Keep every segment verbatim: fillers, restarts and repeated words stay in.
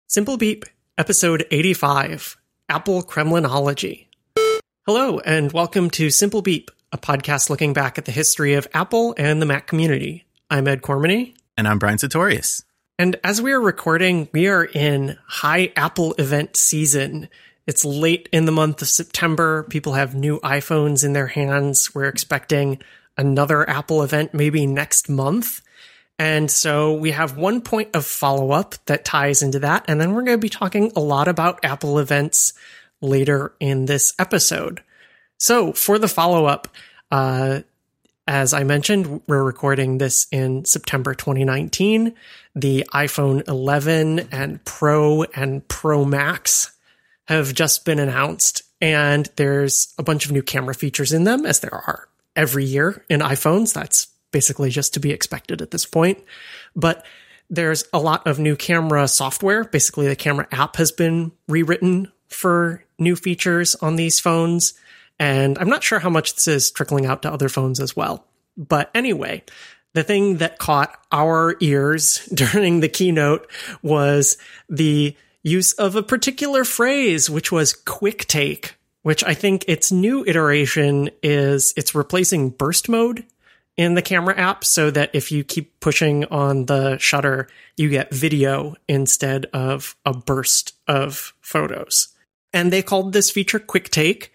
Simple Beep, episode eighty-five, Apple Kremlinology. Hello, and welcome to Simple Beep, a podcast looking back at the history of Apple and the Mac community. I'm Ed Cormany. And I'm Brian Satorius. And as we are recording, we are in high Apple event season. It's late in the month of September. People have new iPhones in their hands. We're expecting another Apple event maybe next month. And so we have one point of follow-up that ties into that. And then we're going to be talking a lot about Apple events later in this episode. So for the follow-up, uh, as I mentioned, we're recording this in September twenty nineteen. The iPhone eleven and Pro and Pro Max have just been announced. And there's a bunch of new camera features in them, as there are every year in iPhones. That's basically just to be expected at this point. But there's a lot of new camera software. Basically, the camera app has been rewritten for new features on these phones. And I'm not sure how much this is trickling out to other phones as well. But anyway, the thing that caught our ears during the keynote was the use of a particular phrase, which was quick take, which I think its new iteration is it's replacing burst mode in the camera app so that if you keep pushing on the shutter, you get video instead of a burst of photos. And they called this feature Quick Take.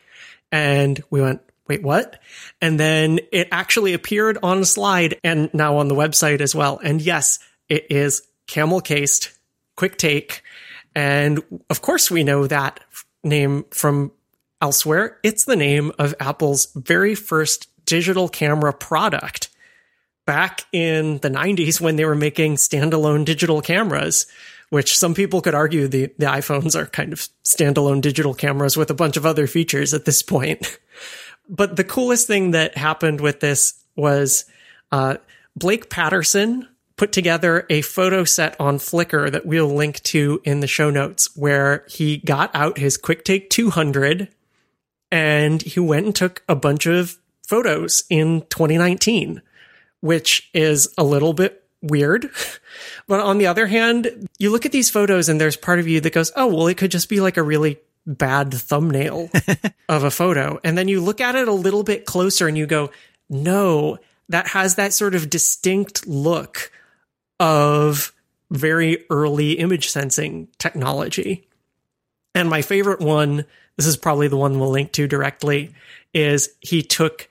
And we went, wait, what? And then it actually appeared on a slide and now on the website as well. And yes, it is camel cased Quick Take. And of course we know that name from elsewhere. It's the name of Apple's very first digital camera product back in the nineties when they were making standalone digital cameras, which some people could argue the, the iPhones are kind of standalone digital cameras with a bunch of other features at this point. But the coolest thing that happened with this was uh, Blake Patterson put together a photo set on Flickr that we'll link to in the show notes, where he got out his QuickTake two hundred and he went and took a bunch of photos in twenty nineteen, which is a little bit weird. But on the other hand, you look at these photos and there's part of you that goes, oh, well, it could just be like a really bad thumbnail of a photo. And then you look at it a little bit closer and you go, no, that has that sort of distinct look of very early image sensing technology. And my favorite one, this is probably the one we'll link to directly, is he took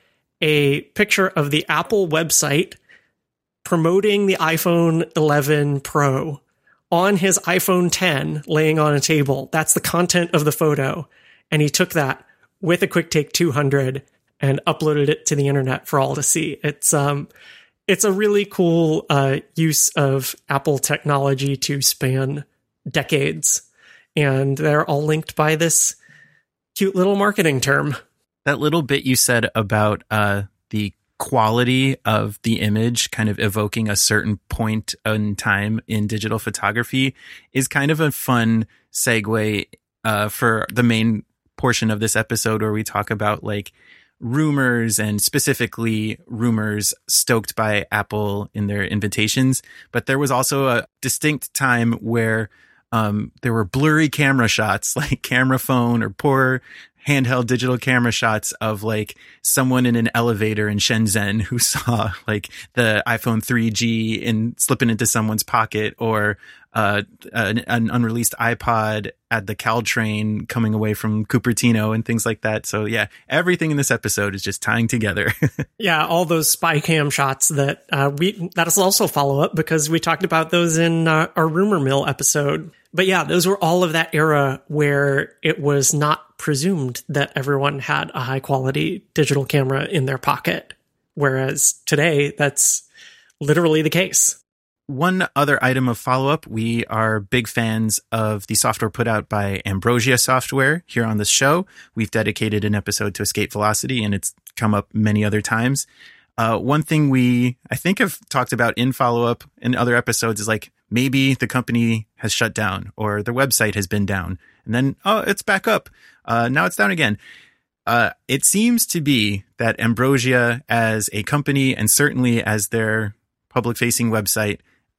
a picture of the Apple website promoting the iPhone eleven Pro on his iPhone ten laying on a table. That's the content of the photo. And he took that with a QuickTake two hundred and uploaded it to the internet for all to see. It's um, it's a really cool uh, use of Apple technology to span decades. And they're all linked by this cute little marketing term. That little bit you said about uh, the quality of the image kind of evoking a certain point in time in digital photography is kind of a fun segue uh, for the main portion of this episode, where we talk about like rumors, and specifically rumors stoked by Apple in their invitations. But there was also a distinct time where um, there were blurry camera shots, like camera phone or poor handheld digital camera shots of like someone in an elevator in Shenzhen who saw like the iPhone three G in slipping into someone's pocket, or uh, an, an unreleased iPod at the Caltrain coming away from Cupertino and things like that. So yeah, everything in this episode is just tying together. Yeah, all those spy cam shots that uh, we that is also follow up because we talked about those in uh, our Rumor Mill episode. But yeah, those were all of that era where it was not presumed that everyone had a high quality digital camera in their pocket. Whereas today, that's literally the case. One other item of follow-up, we are big fans of the software put out by Ambrosia Software here on this show. We've dedicated an episode to Escape Velocity, and it's come up many other times. Uh, one thing we, I think, have talked about in follow-up in other episodes is like, maybe the company has shut down or their website has been down, and then, oh, it's back up. Uh, now it's down again. Uh, it seems to be that Ambrosia as a company, and certainly as their public-facing website,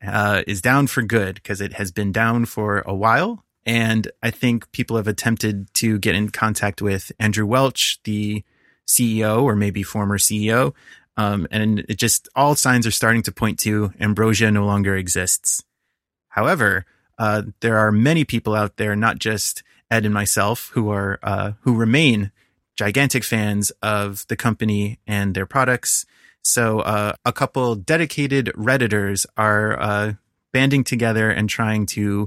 uh, is down for good because it has been down for a while. And I think people have attempted to get in contact with Andrew Welch, the C E O or maybe former C E O. Um, and it just all signs are starting to point to Ambrosia no longer exists. However, uh, there are many people out there, not just Ed and myself, who are uh, who remain gigantic fans of the company and their products. So uh, a couple dedicated Redditors are uh, banding together and trying to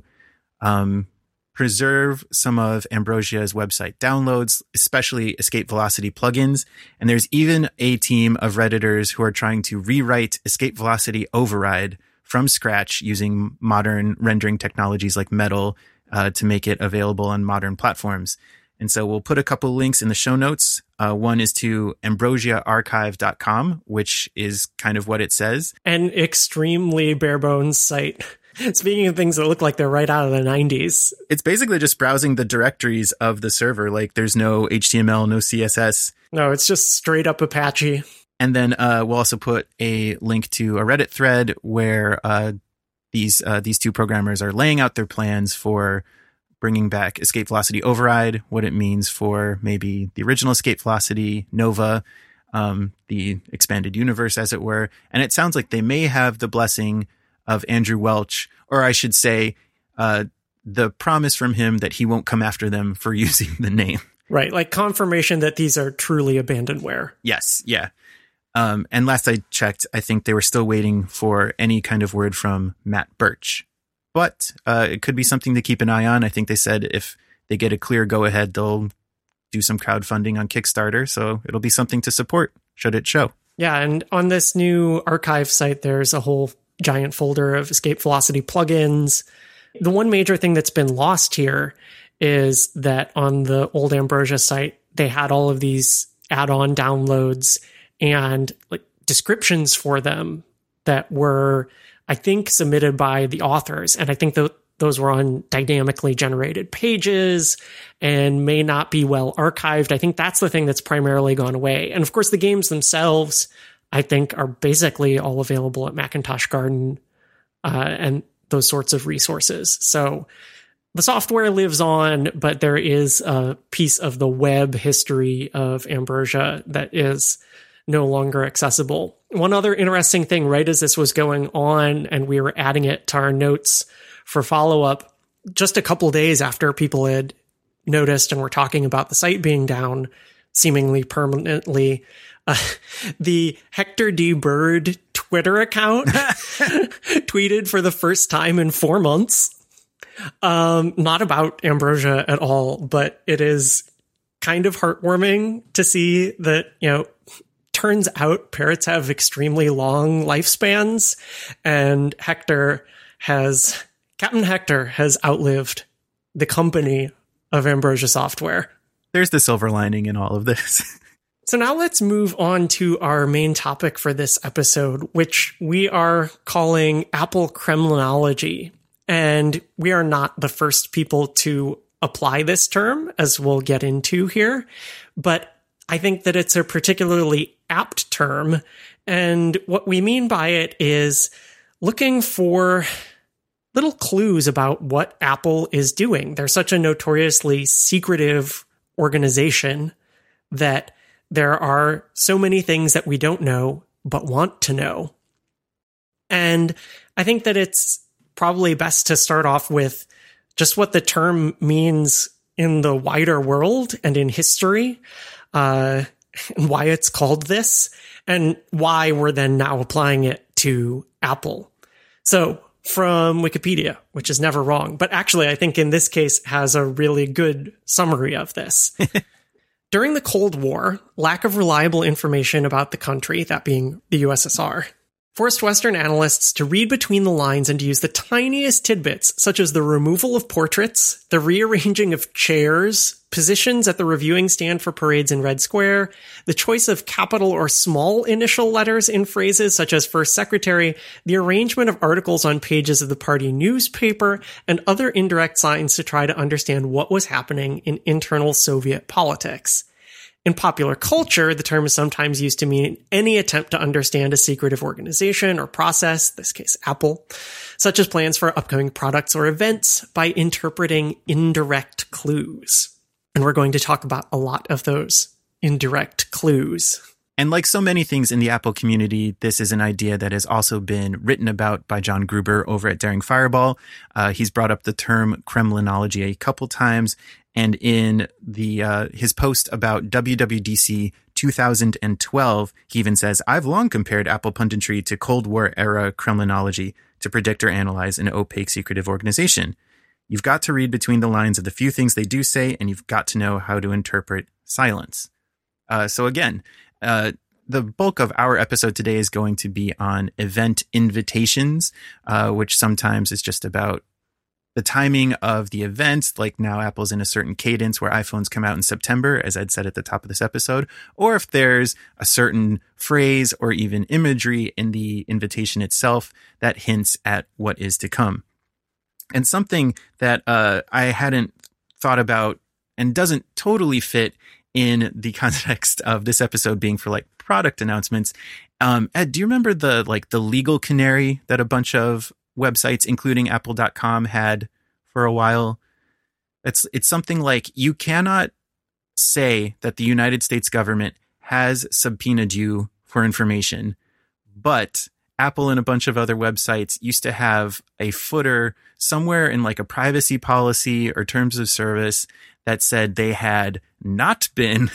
um, preserve some of Ambrosia's website downloads, especially escape velocity plugins. And there's even a team of Redditors who are trying to rewrite escape velocity override from scratch using modern rendering technologies like Metal uh, to make it available on modern platforms. And so we'll put a couple links in the show notes. Uh, one is to ambrosia archive dot com, which is kind of what it says. An extremely bare bones site. Speaking of things that look like they're right out of the nineties. It's basically just browsing the directories of the server. Like there's no H T M L, no C S S. No, it's just straight up Apache. And then uh, we'll also put a link to a Reddit thread where uh, these uh, these two programmers are laying out their plans for bringing back escape velocity override, what it means for maybe the original escape velocity, Nova, um, the expanded universe, as it were. And it sounds like they may have the blessing of Andrew Welch, or I should say, uh, the promise from him that he won't come after them for using the name. Right, like confirmation that these are truly abandonware. Yes, yeah. Um, and last I checked, I think they were still waiting for any kind of word from Matt Birch. But uh, it could be something to keep an eye on. I think they said if they get a clear go-ahead, they'll do some crowdfunding on Kickstarter. So it'll be something to support, should it show. Yeah, and on this new archive site, there's a whole giant folder of escape velocity plugins. The one major thing that's been lost here is that on the old Ambrosia site, they had all of these add-on downloads and like descriptions for them that were, I think, submitted by the authors. And I think that those were on dynamically generated pages and may not be well archived. I think that's the thing that's primarily gone away. And of course, the games themselves, I think, are basically all available at Macintosh Garden uh, and those sorts of resources. So the software lives on, but there is a piece of the web history of Ambrosia that is no longer accessible. One other interesting thing, right as this was going on and we were adding it to our notes for follow-up, just a couple days after people had noticed and were talking about the site being down seemingly permanently, uh, the Hector D. Bird Twitter account tweeted for the first time in four months. Um, not about Ambrosia at all, but it is kind of heartwarming to see that, you know, turns out parrots have extremely long lifespans, and Hector has, Captain Hector has outlived the company of Ambrosia Software. There's the silver lining in all of this. So now let's move on to our main topic for this episode, which we are calling Apple Kremlinology. And we are not the first people to apply this term, as we'll get into here, but I think that it's a particularly apt term. And what we mean by it is looking for little clues about what Apple is doing. They're such a notoriously secretive organization that there are so many things that we don't know, but want to know. And I think that it's probably best to start off with just what the term means in the wider world and in history. Uh, and why it's called this, and why we're then now applying it to Apple. So from Wikipedia, which is never wrong, but actually I think in this case has a really good summary of this. During the Cold War, lack of reliable information about the country, that being the U S S R, forced Western analysts to read between the lines and to use the tiniest tidbits, such as the removal of portraits, the rearranging of chairs, positions at the reviewing stand for parades in Red Square, the choice of capital or small initial letters in phrases such as First Secretary, the arrangement of articles on pages of the party newspaper, and other indirect signs to try to understand what was happening in internal Soviet politics. In popular culture, the term is sometimes used to mean any attempt to understand a secretive organization or process, in this case Apple, such as plans for upcoming products or events, by interpreting indirect clues. And we're going to talk about a lot of those indirect clues. And like so many things in the Apple community, this is an idea that has also been written about by John Gruber over at Daring Fireball. Uh, he's brought up the term Kremlinology a couple times. And in the uh, his post about W W D C two thousand twelve, he even says, I've long compared Apple punditry to Cold War era Kremlinology to predict or analyze an opaque secretive organization. You've got to read between the lines of the few things they do say, and you've got to know how to interpret silence. Uh, so again, uh, the bulk of our episode today is going to be on event invitations, uh, which sometimes is just about the timing of the events. Like now Apple's in a certain cadence where iPhones come out in September, as I'd said at the top of this episode, or if there's a certain phrase or even imagery in the invitation itself that hints at what is to come. And something that uh, I hadn't thought about and doesn't totally fit in the context of this episode being for like product announcements. Um, Ed, do you remember the like the legal canary that a bunch of websites, including apple dot com, had for a while? It's it's something like, you cannot say that the United States government has subpoenaed you for information, but Apple and a bunch of other websites used to have a footer somewhere in like a privacy policy or terms of service that said they had not been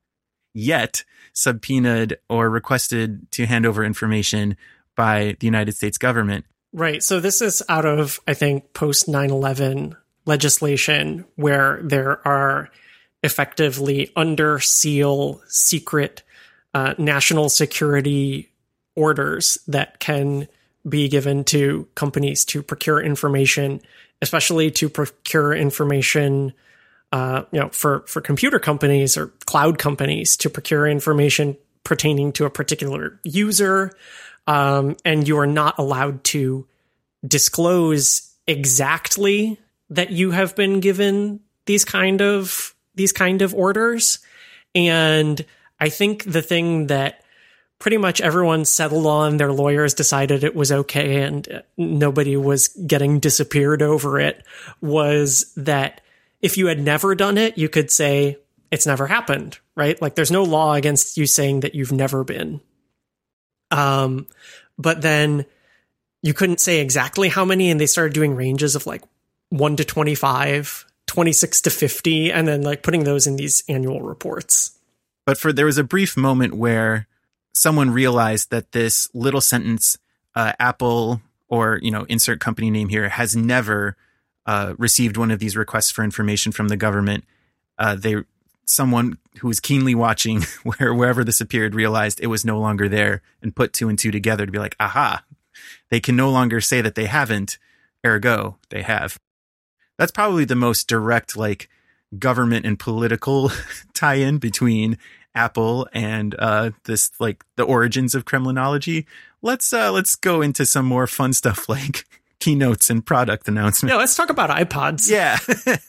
yet subpoenaed or requested to hand over information by the United States government. Right. So this is out of, I think, post nine eleven legislation where there are effectively under seal secret uh, national security orders that can be given to companies to procure information, especially to procure information, uh, you know, for, for computer companies or cloud companies to procure information pertaining to a particular user. Um, and you are not allowed to disclose exactly that you have been given these kind of, these kind of orders. And I think the thing that pretty much everyone settled on, their lawyers decided it was okay and nobody was getting disappeared over it, was that if you had never done it, you could say it's never happened, right? Like there's no law against you saying that you've never been. Um, but then you couldn't say exactly how many, and they started doing ranges of like one to twenty-five, twenty-six to fifty, and then like putting those in these annual reports. But for there was a brief moment where someone realized that this little sentence, uh, Apple, or, you know, insert company name here, has never uh, received one of these requests for information from the government. Uh, they, someone who was keenly watching where wherever this appeared realized it was no longer there and put two and two together to be like, aha, they can no longer say that they haven't, ergo they have. That's probably the most direct, like, government and political tie-in between Apple and uh, this, like, the origins of Kremlinology. Let's uh, let's go into some more fun stuff like keynotes and product announcements. Yeah, let's talk about iPods. Yeah.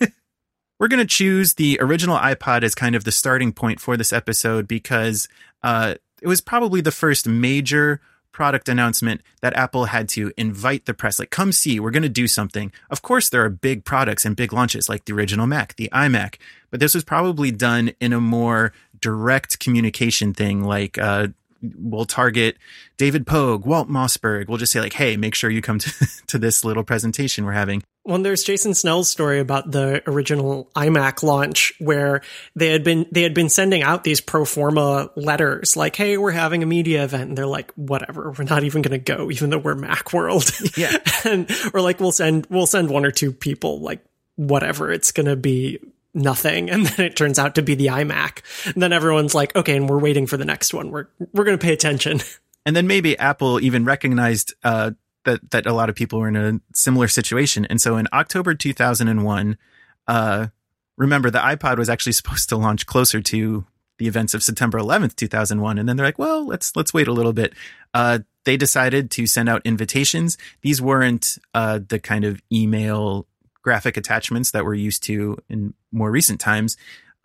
We're going to choose the original iPod as kind of the starting point for this episode because uh, it was probably the first major product announcement that Apple had to invite the press, like, come see, we're going to do something. Of course, there are big products and big launches like the original Mac, the iMac, but this was probably done in a more direct communication thing, like uh, we'll target David Pogue, Walt Mossberg. We'll just say like, hey, make sure you come to, to this little presentation we're having. Well, there's Jason Snell's story about the original iMac launch where they had been they had been sending out these pro forma letters like, hey, we're having a media event. And they're like, whatever, we're not even going to go, even though we're Macworld. Yeah. And or like, we'll send we'll send one or two people, like, whatever, it's going to be nothing. And then it turns out to be the iMac. And then everyone's like, okay, and we're waiting for the next one. We're we're going to pay attention. And then maybe Apple even recognized uh that that a lot of people were in a similar situation. And so in October two thousand one, uh, remember the iPod was actually supposed to launch closer to the events of September eleventh, two thousand one. And then they're like, well, let's let's wait a little bit. Uh, they decided to send out invitations. These weren't uh, the kind of email graphic attachments that we're used to in more recent times.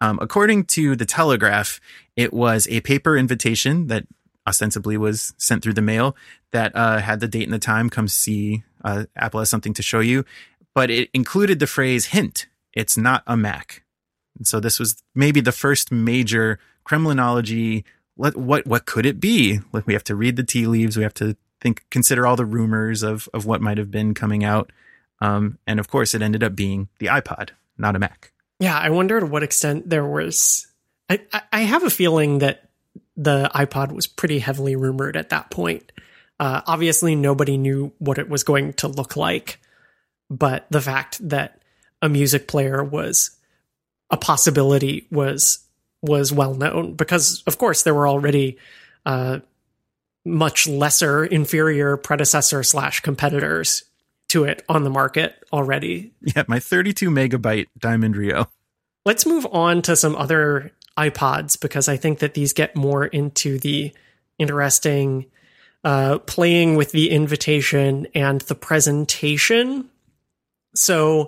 Um, according to the Telegraph, it was a paper invitation that ostensibly was sent through the mail that uh, had the date and the time. Come see, uh, Apple has something to show you. But it included the phrase, hint, it's not a Mac. And so this was maybe the first major Kremlinology. What, what, what could it be? Like, we have to read the tea leaves. We have to think, consider all the rumors of, of what might have been coming out. Um, and of course, it ended up being the iPod, not a Mac. Yeah, I wonder to what extent there was... I, I have a feeling that the iPod was pretty heavily rumored at that point. Uh, obviously, nobody knew what it was going to look like. But the fact that a music player was a possibility was was well known. Because, of course, there were already uh, much lesser, inferior predecessor slash competitors to it on the market already. Yeah, my thirty-two megabyte Diamond Rio. Let's move on to some other iPods, because I think that these get more into the interesting uh, playing with the invitation and the presentation. So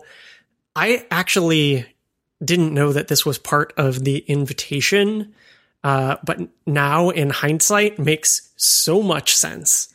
I actually didn't know that this was part of the invitation, uh, but now in hindsight makes so much sense.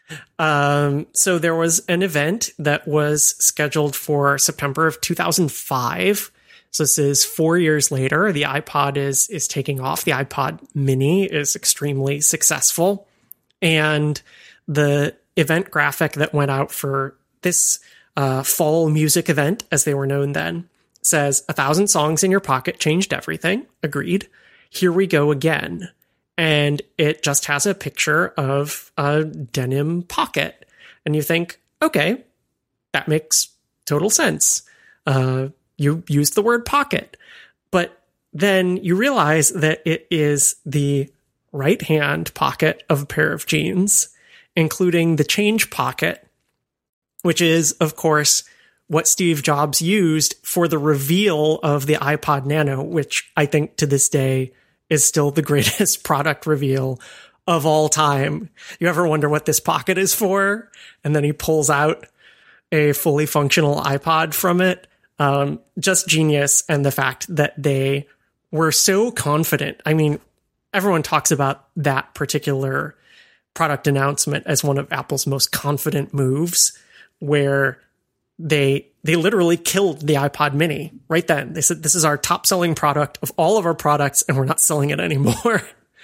Um, so there was an event that was scheduled for September of two thousand five. So this is four years later. The iPod is is taking off. The iPod Mini is extremely successful. And the event graphic that went out for this uh, fall music event, as they were known then, says, a thousand songs in your pocket changed everything. Agreed. Here we go again. And it just has a picture of a denim pocket. And you think, okay, that makes total sense. Uh, you use the word pocket. But then you realize that it is the right-hand pocket of a pair of jeans, including the change pocket, which is, of course, what Steve Jobs used for the reveal of the iPod Nano, which I think to this day is still the greatest product reveal of all time. You ever wonder what this pocket is for? And then he pulls out a fully functional iPod from it. Um, just genius. And the fact that they were so confident. I mean, everyone talks about that particular product announcement as one of Apple's most confident moves, where they they literally killed the iPod Mini right then. They said, this is our top selling product of all of our products, and we're not selling it anymore.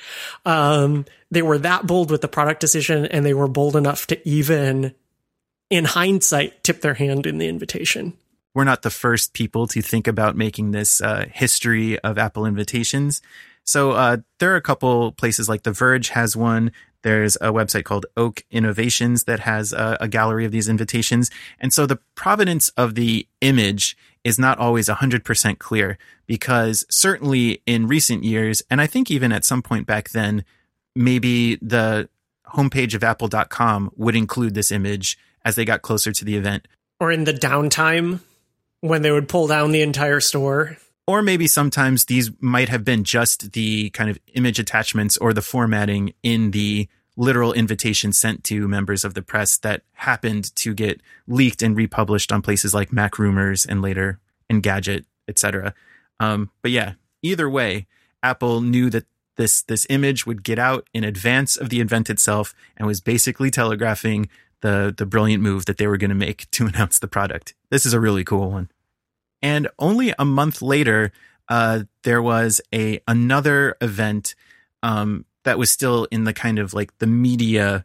um, they were that bold with the product decision, and they were bold enough to even, in hindsight, tip their hand in the invitation. We're not the first people to think about making this uh, history of Apple invitations. So uh, there are a couple places, like The Verge has one. There's a website called Oak Innovations that has a, a gallery of these invitations. And so the provenance of the image is not always one hundred percent clear, because certainly in recent years, and I think even at some point back then, maybe the homepage of apple dot com would include this image as they got closer to the event. Or in the downtime when they would pull down the entire store. Or maybe sometimes these might have been just the kind of image attachments or the formatting in the literal invitation sent to members of the press that happened to get leaked and republished on places like Mac Rumors and later Engadget, et cetera. Um, but yeah, either way, Apple knew that this this image would get out in advance of the event itself and was basically telegraphing the the brilliant move that they were going to make to announce the product. This is a really cool one. And only a month later, uh, there was a another event um, that was still in the kind of like the media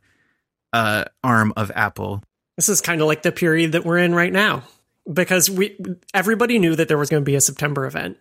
uh, arm of Apple. This is kind of like the period that we're in right now, because we everybody knew that there was going to be a September event,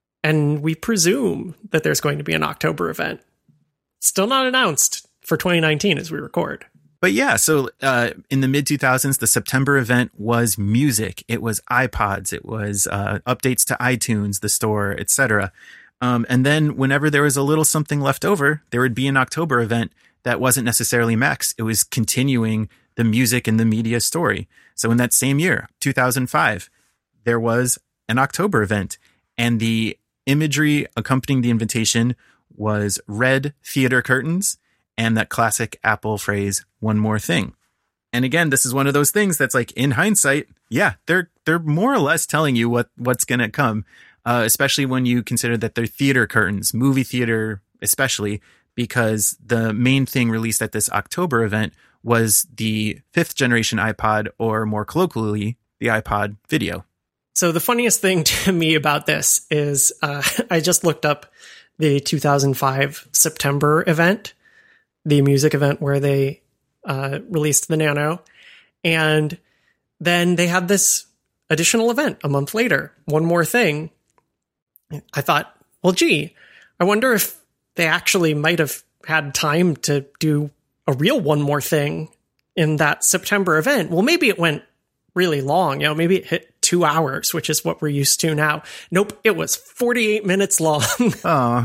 and we presume that there's going to be an October event. Still not announced for twenty nineteen as we record. But yeah, so uh, in the mid two thousands, the September event was music. It was iPods. It was uh, updates to iTunes, the store, et cetera. Um, and then whenever there was a little something left over, there would be an October event that wasn't necessarily Macs. It was continuing the music and the media story. So in that same year, two thousand five, there was an October event. And the imagery accompanying the invitation was red theater curtains and that classic Apple phrase, one more thing. And again, this is one of those things that's like, in hindsight, yeah, they're they're more or less telling you what what's going to come. uh, especially when you consider that they're theater curtains, movie theater especially, because the main thing released at this October event was the fifth generation iPod, or more colloquially, the iPod Video. So the funniest thing to me about this is uh, I just looked up the two thousand five September event, the music event where they uh, released the Nano. And then they had this additional event a month later, One More Thing. I thought, well, gee, I wonder if they actually might have had time to do a real One More Thing in that September event. Well, maybe it went really long. You know, maybe it hit two hours, which is what we're used to now. Nope, it was forty-eight minutes long. Oh.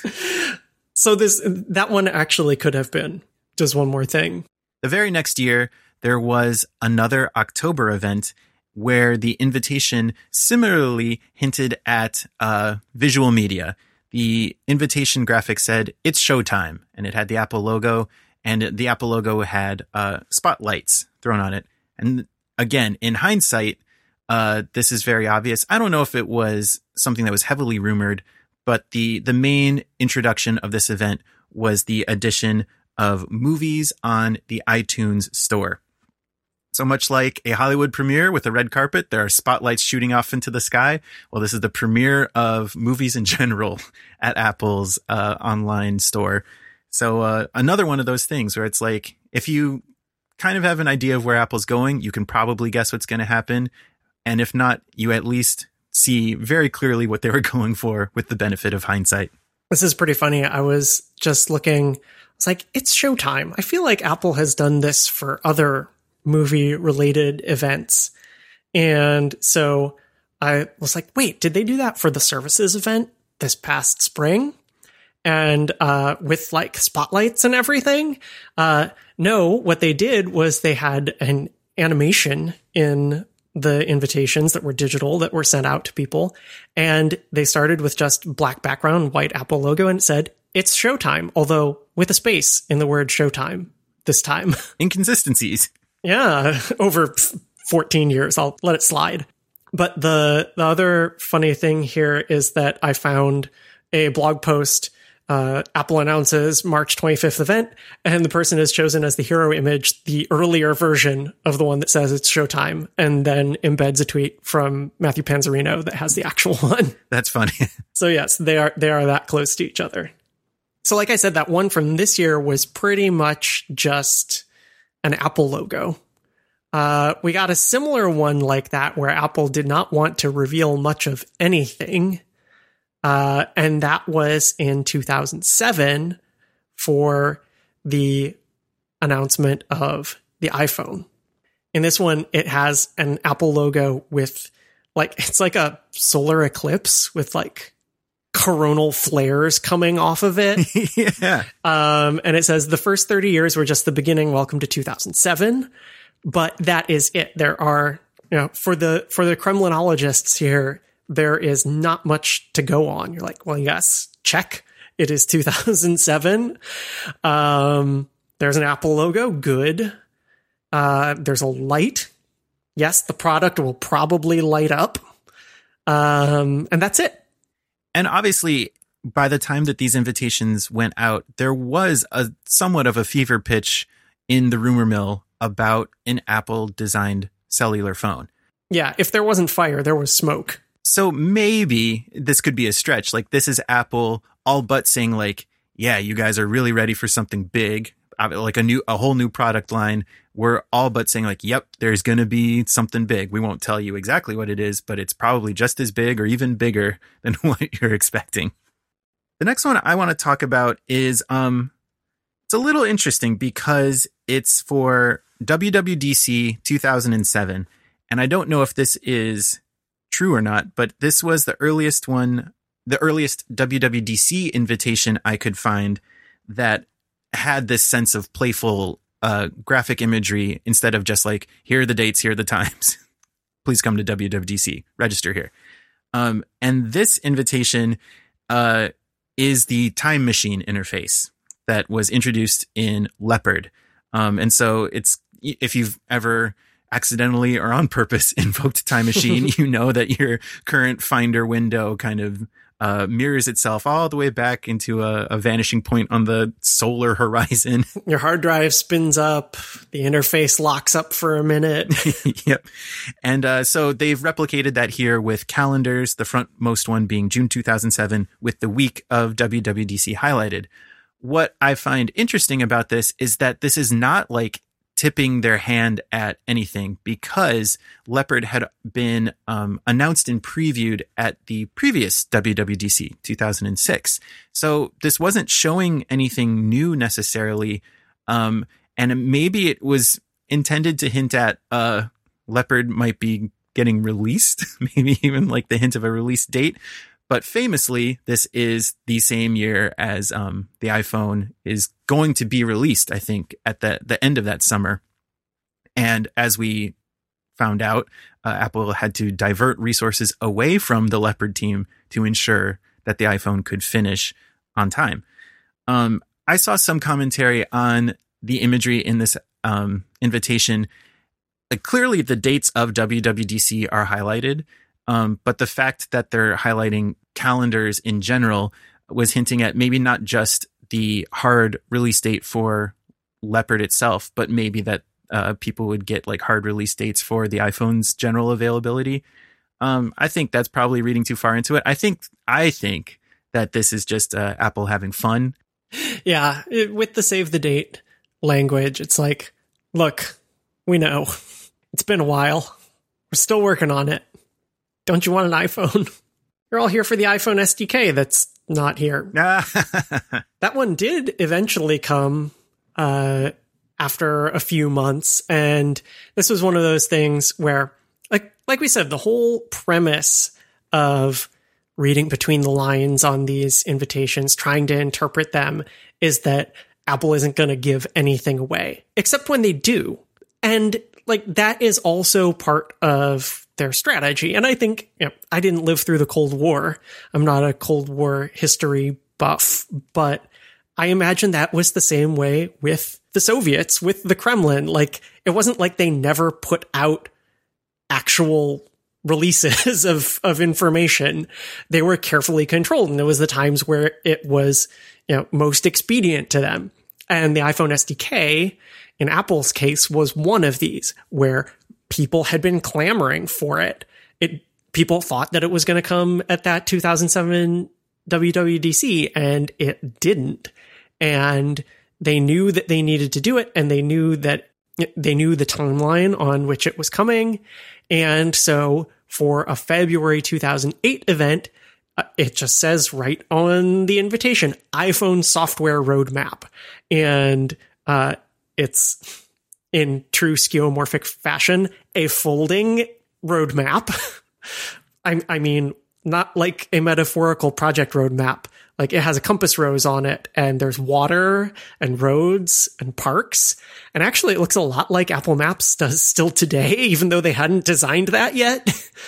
So this that one actually could have been just One More Thing. The very next year, there was another October event where the invitation similarly hinted at uh, visual media. The invitation graphic said, "It's showtime," and it had the Apple logo, and the Apple logo had uh, spotlights thrown on it. And again, in hindsight, uh, this is very obvious. I don't know if it was something that was heavily rumored, but the, the main introduction of this event was the addition of movies on the iTunes store. So much like a Hollywood premiere with a red carpet, there are spotlights shooting off into the sky. Well, this is the premiere of movies in general at Apple's uh, online store. So uh, another one of those things where it's like, if you kind of have an idea of where Apple's going, you can probably guess what's going to happen. And if not, you at least see very clearly what they were going for with the benefit of hindsight. This is pretty funny. I was just looking, it's like, it's showtime. I feel like Apple has done this for other movie related events. And so I was like, wait, did they do that for the services event this past spring? And uh, with like spotlights and everything? Uh, no, what they did was they had an animation in the invitations that were digital that were sent out to people. And they started with just black background, white Apple logo, and it said, "It's showtime," although with a space in the word showtime this time. Inconsistencies. Yeah, over fourteen years, I'll let it slide. But the, the other funny thing here is that I found a blog post, uh, Apple announces March twenty-fifth event, and the person has chosen as the hero image the earlier version of the one that says it's showtime, and then embeds a tweet from Matthew Panzarino that has the actual one. That's funny. So yes, they are they are that close to each other. So like I said, that one from this year was pretty much just an Apple logo. Uh, we got a similar one like that where Apple did not want to reveal much of anything. Uh, and that was in two thousand seven for the announcement of the iPhone. In this one, it has an Apple logo with like, it's like a solar eclipse with like coronal flares coming off of it. Yeah. Um, and it says the first thirty years were just the beginning. Welcome to two thousand seven. But that is it. There are, you know, for the, for the Kremlinologists here, there is not much to go on. You're like, well, yes, check. It is two thousand seven. Um, there's an Apple logo. Good. Uh, there's a light. Yes, the product will probably light up. Um, and that's it. And obviously, by the time that these invitations went out, there was a somewhat of a fever pitch in the rumor mill about an Apple-designed cellular phone. Yeah, if there wasn't fire, there was smoke. So maybe this could be a stretch. Like, this is Apple all but saying, like, yeah, you guys are really ready for something big, like a new, a whole new product line. We're all but saying, like, yep, there's going to be something big. We won't tell you exactly what it is, but it's probably just as big or even bigger than what you're expecting. The next one I want to talk about is, um, it's a little interesting because it's for W W D C two thousand seven. And I don't know if this is true or not, but this was the earliest one, the earliest W W D C invitation I could find that had this sense of playful uh, graphic imagery instead of just like, here are the dates, here are the times. Please come to W W D C, register here. Um, and this invitation uh, is the time machine interface that was introduced in Leopard. Um, and so it's, if you've ever accidentally or on purpose invoked Time Machine, you know that your current Finder window kind of uh, mirrors itself all the way back into a, a vanishing point on the solar horizon. Your hard drive spins up, the interface locks up for a minute. Yep. And uh, so they've replicated that here with calendars, the frontmost one being June two thousand seven, with the week of W W D C highlighted. What I find interesting about this is that this is not like tipping their hand at anything, because Leopard had been um, announced and previewed at the previous W W D C two thousand six. So this wasn't showing anything new necessarily. Um, and maybe it was intended to hint at uh, Leopard might be getting released, maybe even like the hint of a release date. But famously, this is the same year as um, the iPhone is going to be released, I think, at the, the end of that summer. And as we found out, uh, Apple had to divert resources away from the Leopard team to ensure that the iPhone could finish on time. Um, I saw some commentary on the imagery in this um, invitation. Like, clearly, the dates of W W D C are highlighted. Um, but the fact that they're highlighting calendars in general was hinting at maybe not just the hard release date for Leopard itself, but maybe that uh, people would get like hard release dates for the iPhone's general availability. Um, I think that's probably reading too far into it. I think I think that this is just uh, Apple having fun. Yeah, it, with the save the date language, it's like, look, we know it's been a while. We're still working on it. Don't you want an iPhone? You're all here for the iPhone S D K that's not here. That one did eventually come uh, after a few months. And this was one of those things where, like, like we said, the whole premise of reading between the lines on these invitations, trying to interpret them, is that Apple isn't going to give anything away, except when they do. And like, that is also part of their strategy. And I think, you know, I didn't live through the Cold War. I'm not a Cold War history buff, but I imagine that was the same way with the Soviets, with the Kremlin. Like, it wasn't like they never put out actual releases of, of information. They were carefully controlled. And there was the times where it was, you know, most expedient to them. And the iPhone S D K, in Apple's case, was one of these where people had been clamoring for it. It people thought that it was going to come at that two thousand seven W W D C, and it didn't. And they knew that they needed to do it, and they knew that they knew the timeline on which it was coming. And so for a February two thousand eight event, uh, it just says right on the invitation, iPhone software roadmap. And uh, it's, in true skeuomorphic fashion, a folding roadmap. I, I mean, not like a metaphorical project roadmap. Like, it has a compass rose on it, and there's water and roads and parks. And actually, it looks a lot like Apple Maps does still today, even though they hadn't designed that yet.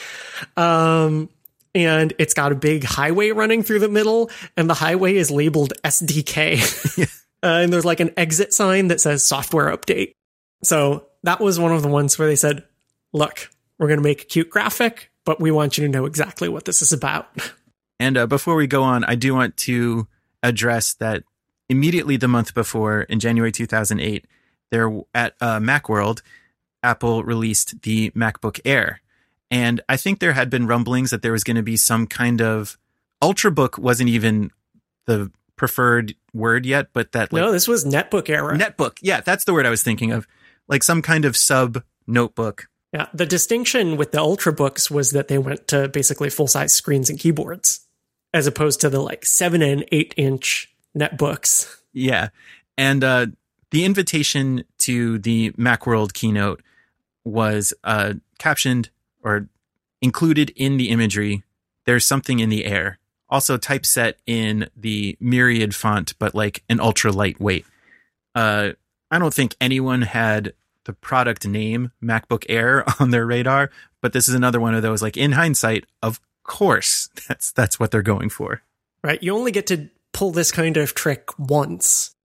um, and it's got a big highway running through the middle, and the highway is labeled S D K. uh, and there's like an exit sign that says software update. So that was one of the ones where they said, look, we're going to make a cute graphic, but we want you to know exactly what this is about. And uh, before we go on, I do want to address that immediately the month before, in January two thousand eight, there at uh, Macworld, Apple released the MacBook Air. And I think there had been rumblings that there was going to be some kind of Ultrabook wasn't even the preferred word yet, but that like, no, this was netbook era. Netbook. Yeah, that's the word I was thinking of. Like some kind of sub notebook. Yeah, the distinction with the Ultrabooks was that they went to basically full-size screens and keyboards, as opposed to the like seven and eight inch netbooks. Yeah. And uh, the invitation to the Macworld keynote was uh, captioned or included in the imagery, "There's something in the air." Also typeset in the Myriad font, but like an ultra lightweight. Uh, I don't think anyone had the product name MacBook Air on their radar, but this is another one of those, like, in hindsight, of course, that's that's what they're going for. Right. You only get to pull this kind of trick once.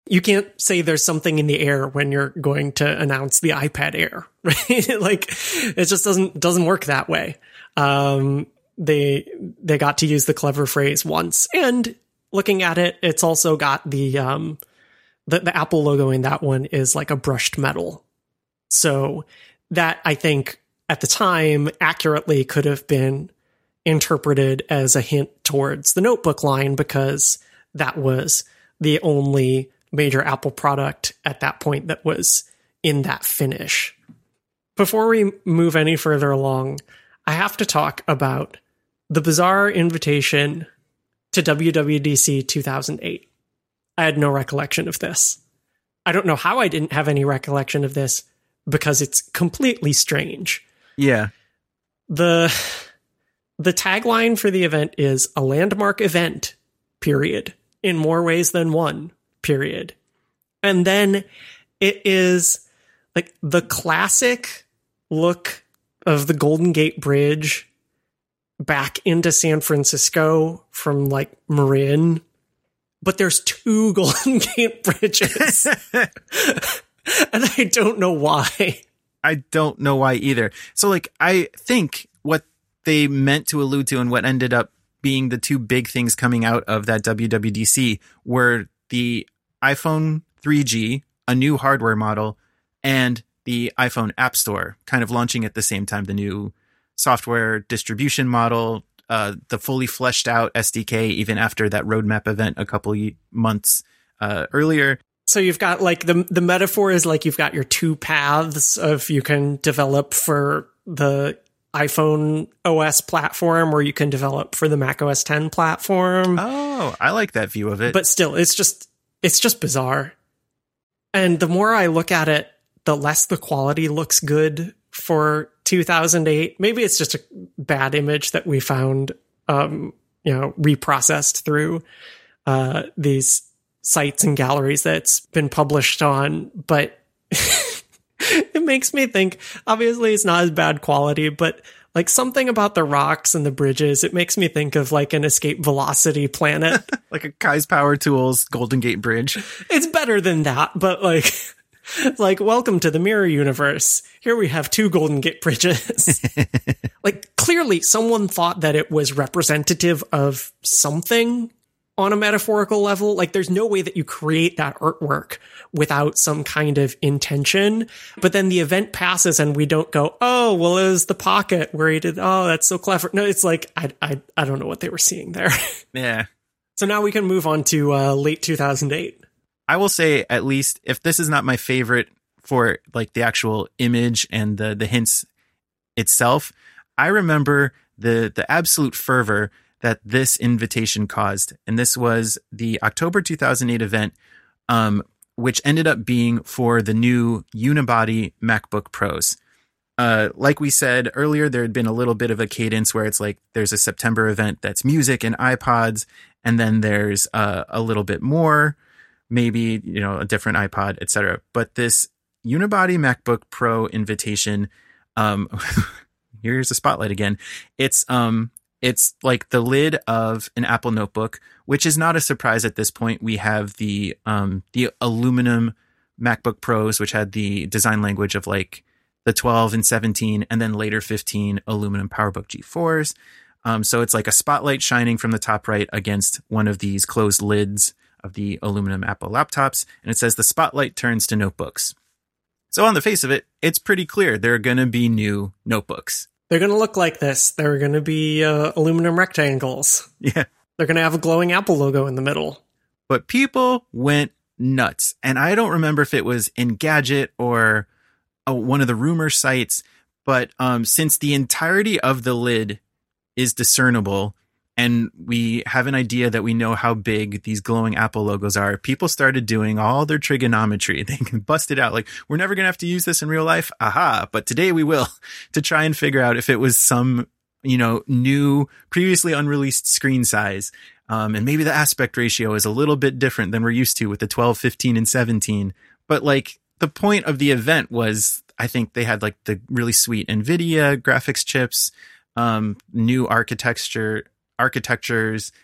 You can't say there's something in the air when you're going to announce the iPad Air, right? Like, it just doesn't doesn't work that way. Um, they they got to use the clever phrase once, and looking at it, it's also got the um the, the Apple logo in that one is like a brushed metal. So that, I think, at the time accurately could have been interpreted as a hint towards the notebook line, because that was the only major Apple product at that point that was in that finish. Before we move any further along, I have to talk about the bizarre invitation to W W D C two thousand eight. I had no recollection of this. I don't know how I didn't have any recollection of this, because it's completely strange. Yeah. The the tagline for the event is a landmark event, period, in more ways than one, period. And then it is like the classic look of the Golden Gate Bridge back into San Francisco from like Marin, but there's two Golden Gate Bridges. And I don't know why. I don't know why either. So like, I think what they meant to allude to and what ended up being the two big things coming out of that W W D C were the iPhone three G, a new hardware model, and the iPhone App Store kind of launching at the same time, the new software distribution model, uh, the fully fleshed out S D K, even after that roadmap event a couple months uh, earlier. So you've got like the the metaphor is like you've got your two paths of you can develop for the iPhone O S platform, or you can develop for the Mac O S ten platform. Oh, I like that view of it. But still, it's just it's just bizarre. And the more I look at it, the less the quality looks good for two thousand eight. Maybe it's just a bad image that we found, um, you know, reprocessed through uh, these sites and galleries that's been published on, but it makes me think, obviously it's not as bad quality, but like something about the rocks and the bridges, it makes me think of like an Escape Velocity planet. Like a Kai's Power Tools Golden Gate Bridge. It's better than that, but like, like, welcome to the mirror universe. Here we have two Golden Gate Bridges. Like, clearly someone thought that it was representative of something on a metaphorical level. Like, there's no way that you create that artwork without some kind of intention. But then the event passes and we don't go, oh, well, it was the pocket where he did, oh, that's so clever. No, it's like, I, I, I don't know what they were seeing there. Yeah. So now we can move on to uh, late two thousand eight. I will say, at least, if this is not my favorite for like the actual image and the, the hints itself, I remember the, the absolute fervor that this invitation caused. And this was the October two thousand eight event, um, which ended up being for the new unibody MacBook Pros. Uh, like we said earlier, there had been a little bit of a cadence where it's like there's a September event that's music and iPods, and then there's uh, a little bit more, maybe, you know, a different iPod, et cetera. But this unibody MacBook Pro invitation, um, here's the spotlight again. It's um. It's like the lid of an Apple notebook, which is not a surprise at this point. We have the um, the aluminum MacBook Pros, which had the design language of like the twelve and seventeen, and then later fifteen aluminum PowerBook G fours. Um, so it's like a spotlight shining from the top right against one of these closed lids of the aluminum Apple laptops. And it says the spotlight turns to notebooks. So on the face of it, it's pretty clear there are going to be new notebooks. They're going to look like this. They're going to be uh, aluminum rectangles. Yeah. They're going to have a glowing Apple logo in the middle. But people went nuts. And I don't remember if it was Engadget or uh, one of the rumor sites, but um, since the entirety of the lid is discernible and we have an idea that we know how big these glowing Apple logos are, people started doing all their trigonometry. They can bust it out. Like, we're never going to have to use this in real life. Aha. But today we will, to try and figure out if it was some, you know, new, previously unreleased screen size. Um, and maybe the aspect ratio is a little bit different than we're used to with the twelve, fifteen, and seventeen. But like, the point of the event was, I think they had like the really sweet NVIDIA graphics chips, um, new architecture, architectures,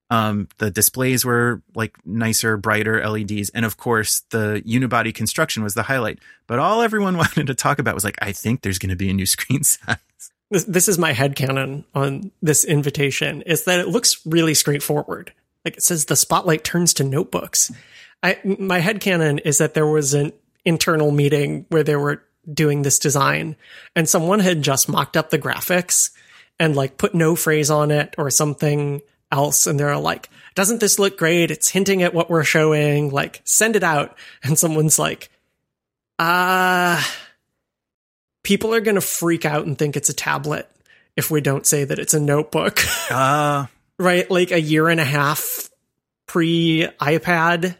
Um, the displays were like nicer, brighter L E Ds. And of course, the unibody construction was the highlight. But all everyone wanted to talk about was like, I think there's going to be a new screen size. This, this is my headcanon on this invitation, is that it looks really straightforward. Like it says the spotlight turns to notebooks. I, my headcanon is that there was an internal meeting where they were doing this design and someone had just mocked up the graphics and like put no phrase on it or something else. And they're like, doesn't this look great? It's hinting at what we're showing. Like, send it out. And someone's like, ah, uh, people are going to freak out and think it's a tablet if we don't say that it's a notebook. Uh, right? Like a year and a half pre iPad.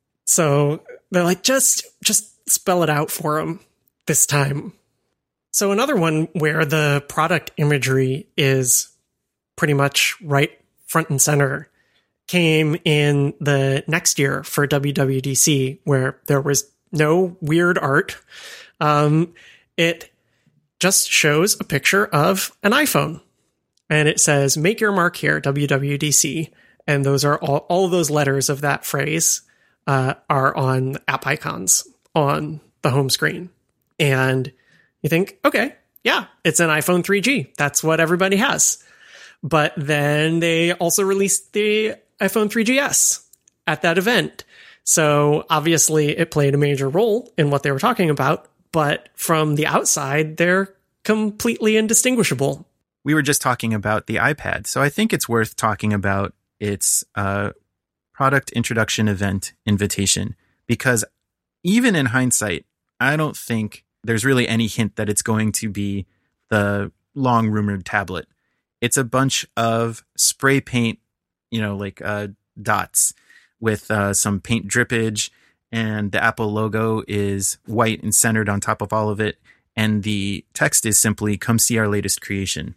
So they're like, just, just spell it out for them this time. So another one where the product imagery is pretty much right front and center came in the next year for W W D C, where there was no weird art. Um, it just shows a picture of an iPhone and it says, make your mark here, W W D C. And those are all, all of those letters of that phrase uh, are on app icons on the home screen. And you think, okay, yeah, it's an iPhone three G. That's what everybody has. But then they also released the iPhone three G S at that event. So obviously it played a major role in what they were talking about. But from the outside, they're completely indistinguishable. We were just talking about the iPad. So I think it's worth talking about its uh, product introduction event invitation. Because even in hindsight, I don't think there's really any hint that it's going to be the long rumored tablet. It's a bunch of spray paint, you know, like uh, dots with uh, some paint drippage, and the Apple logo is white and centered on top of all of it. And the text is simply, come see our latest creation.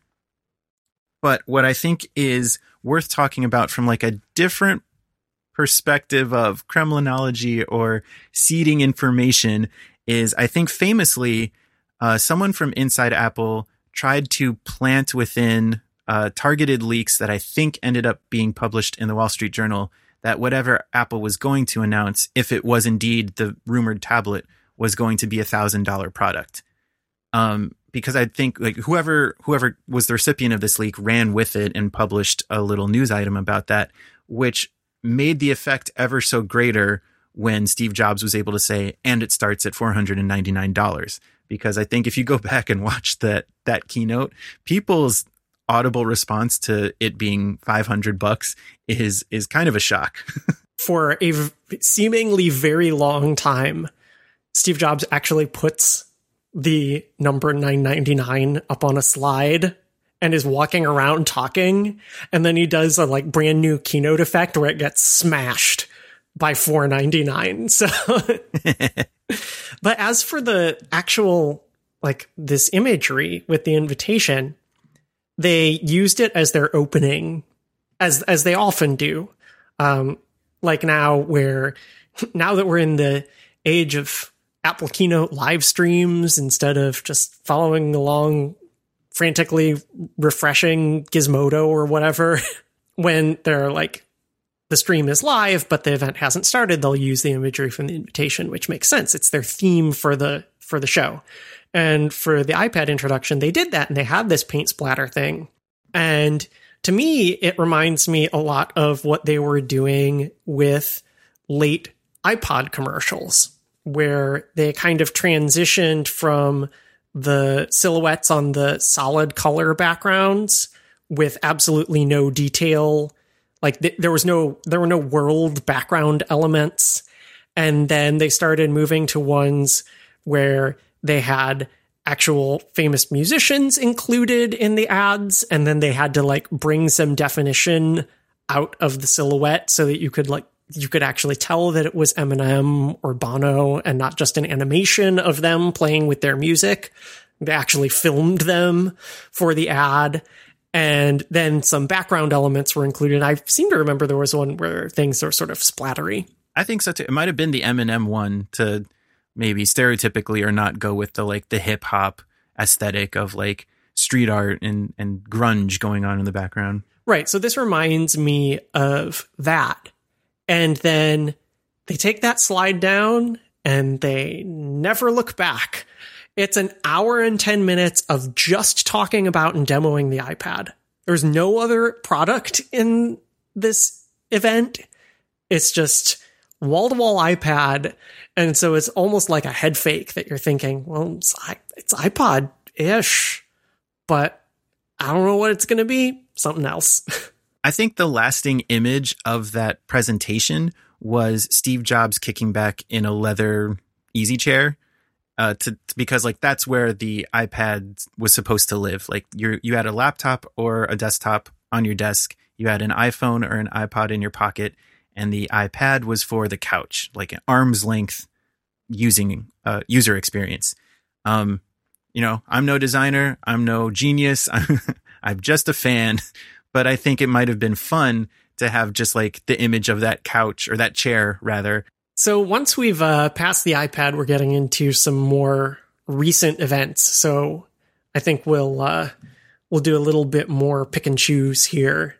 But what I think is worth talking about from like a different perspective of Kremlinology or seeding information is, I think famously, uh, someone from inside Apple tried to plant within uh, targeted leaks that I think ended up being published in the Wall Street Journal that whatever Apple was going to announce, if it was indeed the rumored tablet, was going to be a thousand dollar product. Um, because I think like whoever whoever was the recipient of this leak ran with it and published a little news item about that, which made the effect ever so greater when Steve Jobs was able to say, and it starts at four hundred ninety-nine dollars. Because I think if you go back and watch that that keynote, people's audible response to it being five hundred bucks is is kind of a shock. For a v- seemingly very long time, Steve Jobs actually puts the number nine ninety-nine up on a slide and is walking around talking, and then he does a like brand new keynote effect where it gets smashed by four ninety-nine. So but as for the actual like this imagery with the invitation, they used it as their opening, as as they often do. Um, like now, where now that we're in the age of Apple Keynote live streams instead of just following along frantically refreshing Gizmodo or whatever, when they're like the stream is live but the event hasn't started, they'll use the imagery from the invitation, which makes sense. It's their theme for the for the show. And for the iPad introduction, they did that, and they had this paint splatter thing. And to me, it reminds me a lot of what they were doing with late iPod commercials, where they kind of transitioned from the silhouettes on the solid color backgrounds with absolutely no detail. Like th- there was no, there were no world background elements. And then they started moving to ones where they had actual famous musicians included in the ads. And then they had to like bring some definition out of the silhouette so that you could like, you could actually tell that it was Eminem or Bono and not just an animation of them playing with their music. They actually filmed them for the ad. And then some background elements were included. I seem to remember there was one where things were sort of splattery. I think so too. It might have been the Eminem one to maybe stereotypically or not go with the like the hip hop aesthetic of like street art and, and grunge going on in the background. Right. So this reminds me of that. And then they take that slide down and they never look back. It's an hour and ten minutes of just talking about and demoing the iPad. There's no other product in this event. It's just wall-to-wall iPad. And so it's almost like a head fake that you're thinking, well, it's, it's iPod-ish, but I don't know what it's going to be. Something else. I think the lasting image of that presentation was Steve Jobs kicking back in a leather easy chair. Uh, to, because like that's where the iPad was supposed to live. Like you you had a laptop or a desktop on your desk. You had an iPhone or an iPod in your pocket, and the iPad was for the couch, like an arm's length using uh, user experience. Um, you know, I'm no designer. I'm no genius. I'm, I'm just a fan. But I think it might have been fun to have just like the image of that couch or that chair rather. So once we've uh, passed the iPad, we're getting into some more recent events. So I think we'll uh, we'll do a little bit more pick and choose here.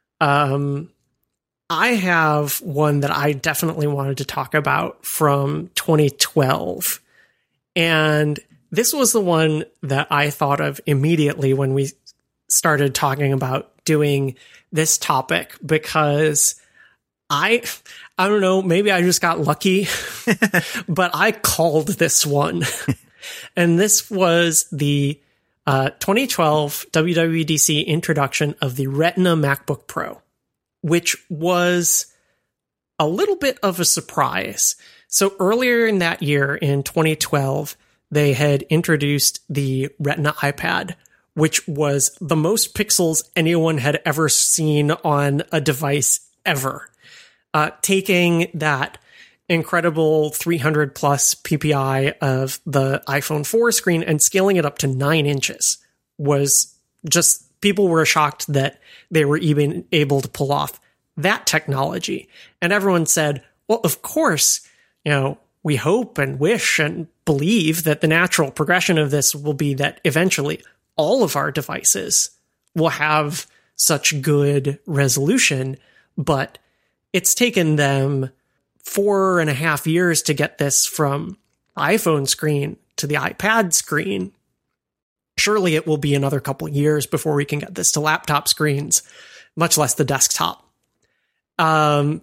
Um, I have one that I definitely wanted to talk about from twenty twelve. And this was the one that I thought of immediately when we started talking about doing this topic, because I, I don't know, maybe I just got lucky, but I called this one. And this was the uh, twenty twelve W W D C introduction of the Retina MacBook Pro, which was a little bit of a surprise. So earlier in that year, in twenty twelve, they had introduced the Retina iPad, which was the most pixels anyone had ever seen on a device ever. Uh, taking that incredible three hundred plus P P I of the iPhone four screen and scaling it up to nine inches was just, people were shocked that they were even able to pull off that technology. And everyone said, well, of course, you know, we hope and wish and believe that the natural progression of this will be that eventually all of our devices will have such good resolution, but it's taken them four and a half years to get this from iPhone screen to the iPad screen. Surely it will be another couple years before we can get this to laptop screens, much less the desktop. Um,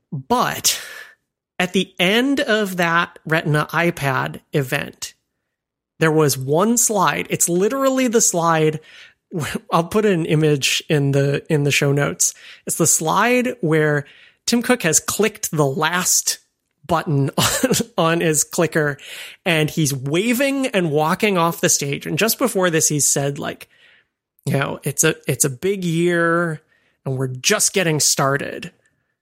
but at the end of that Retina iPad event, there was one slide. It's literally the slide. I'll put an image in the in the show notes. It's the slide where Tim Cook has clicked the last button on, on his clicker, and he's waving and walking off the stage. And just before this, he's said, like, you know, it's a it's a big year, and we're just getting started.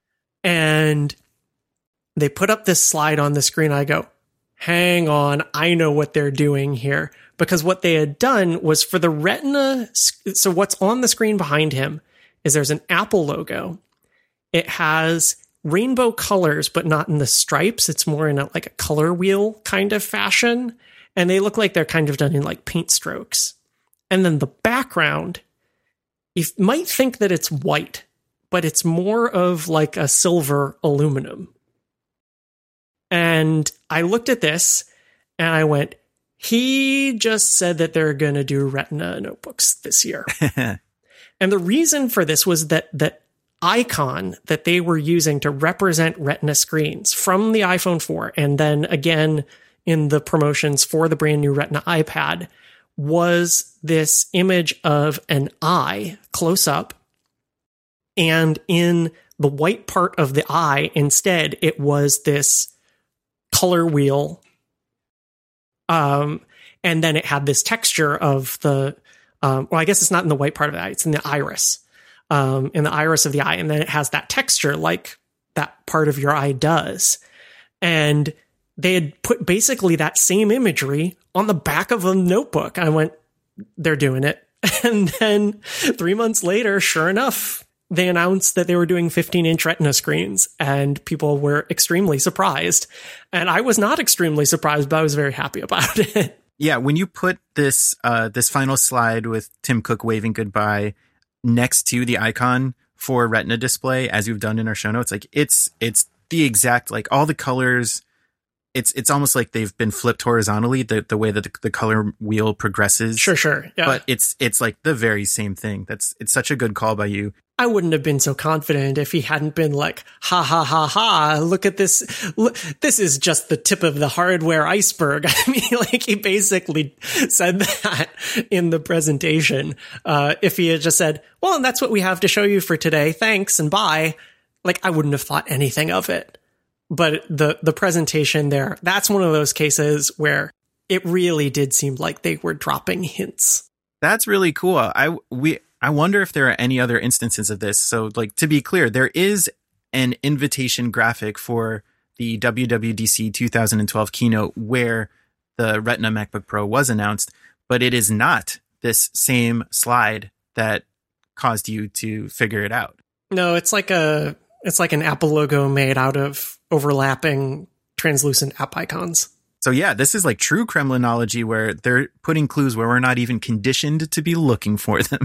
And they put up this slide on the screen. I go, hang on, I know what they're doing here. Because what they had done was for the Retina, so what's on the screen behind him is there's an Apple logo. It has rainbow colors, but not in the stripes. It's more in a, like a color wheel kind of fashion. And they look like they're kind of done in like paint strokes. And then the background, you might think that it's white, but it's more of like a silver aluminum. And I looked at this and I went, he just said that they're going to do Retina notebooks this year. And the reason for this was that that icon that they were using to represent Retina screens from the iPhone four, and then again in the promotions for the brand new Retina iPad, was this image of an eye close up. And in the white part of the eye, instead, it was this color wheel. Um, and then it had this texture of the, um, well, I guess it's not in the white part of the eye, it's in the iris, um, in the iris of the eye. And then it has that texture like that part of your eye does. And they had put basically that same imagery on the back of a notebook. I went, they're doing it. And then three months later, sure enough, they announced that they were doing fifteen inch Retina screens, and people were extremely surprised. And I was not extremely surprised, but I was very happy about it. Yeah, when you put this uh, this final slide with Tim Cook waving goodbye next to the icon for Retina display, as we've done in our show notes. Like it's it's the exact, like all the colors. It's it's almost like they've been flipped horizontally, the, the way that the, the color wheel progresses. Sure, sure. Yeah. But it's it's like the very same thing. That's it's such a good call by you. I wouldn't have been so confident if he hadn't been like, ha ha ha ha, look at this. Look, this is just the tip of the hardware iceberg. I mean, like he basically said that in the presentation. Uh, if he had just said, well, and that's what we have to show you for today. Thanks and bye. Like I wouldn't have thought anything of it. But the, the presentation there, that's one of those cases where it really did seem like they were dropping hints. That's really cool. I, we, I wonder if there are any other instances of this. So like, to be clear, there is an invitation graphic for the W W D C two thousand twelve keynote where the Retina MacBook Pro was announced, but it is not this same slide that caused you to figure it out. No, it's like a, it's like an Apple logo made out of overlapping translucent app icons. So yeah, this is like true Kremlinology where they're putting clues where we're not even conditioned to be looking for them.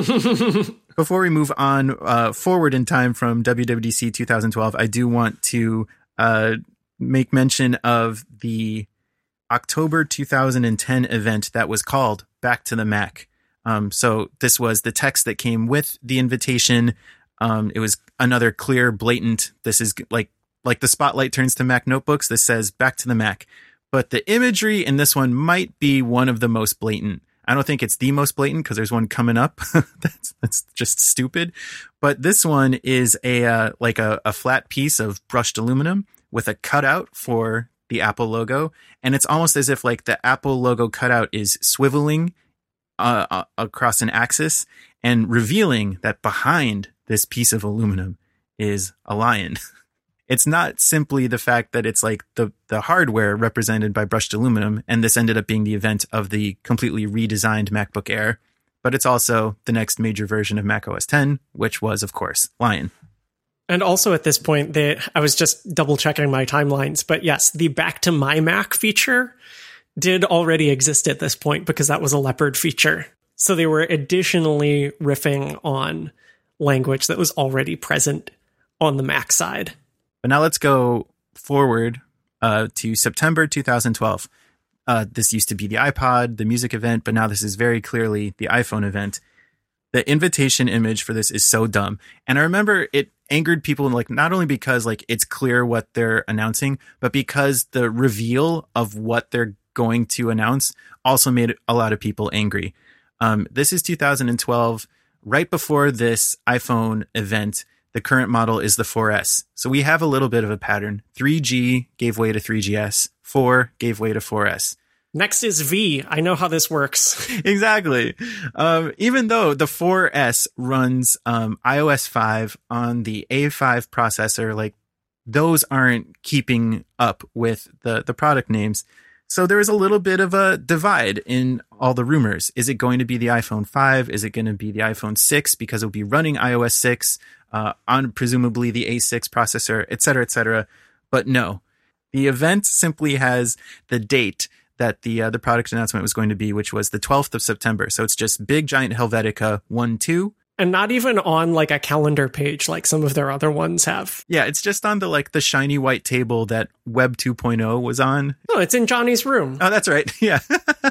Before we move on uh, forward in time from W W D C two thousand twelve, I do want to uh, make mention of the October two thousand ten event that was called Back to the Mac. Um, so this was the text that came with the invitation. Um, it was another clear, blatant, this is like, like the spotlight turns to Mac notebooks. This says Back to the Mac. But the imagery in this one might be one of the most blatant. I don't think it's the most blatant because there's one coming up. that's that's just stupid. But this one is a uh, like a, a flat piece of brushed aluminum with a cutout for the Apple logo. And it's almost as if like the Apple logo cutout is swiveling uh, uh, across an axis and revealing that behind this piece of aluminum is a lion. It's not simply the fact that it's like the, the hardware represented by brushed aluminum, and this ended up being the event of the completely redesigned MacBook Air, but it's also the next major version of Mac O S ten, which was, of course, Lion. And also at this point, they, I was just double checking my timelines, but yes, the Back to My Mac feature did already exist at this point because that was a Leopard feature. So they were additionally riffing on language that was already present on the Mac side. But now let's go forward uh, to September two thousand twelve. Uh, this used to be the iPod, the music event, but now this is very clearly the iPhone event. The invitation image for this is so dumb. And I remember it angered people, like not only because like it's clear what they're announcing, but because the reveal of what they're going to announce also made a lot of people angry. Um, this is two thousand twelve, right before this iPhone event. The current model is the four S. So we have a little bit of a pattern. three G gave way to three G S. four gave way to four S. Next is V. I know how this works. Exactly. Um, even though the four S runs um, i O S five on the A five processor, like those aren't keeping up with the, the product names. So there is a little bit of a divide in all the rumors. Is it going to be the iPhone five? Is it going to be the iPhone six because it'll be running i O S six uh, on presumably the A six processor, et cetera, et cetera. But no, the event simply has the date that the uh, the product announcement was going to be, which was the twelfth of September. So it's just big giant Helvetica one two. And not even on like a calendar page like some of their other ones have. Yeah, it's just on the like the shiny white table that Web two point oh was on. No, it's in Johnny's room. Oh, that's right. Yeah.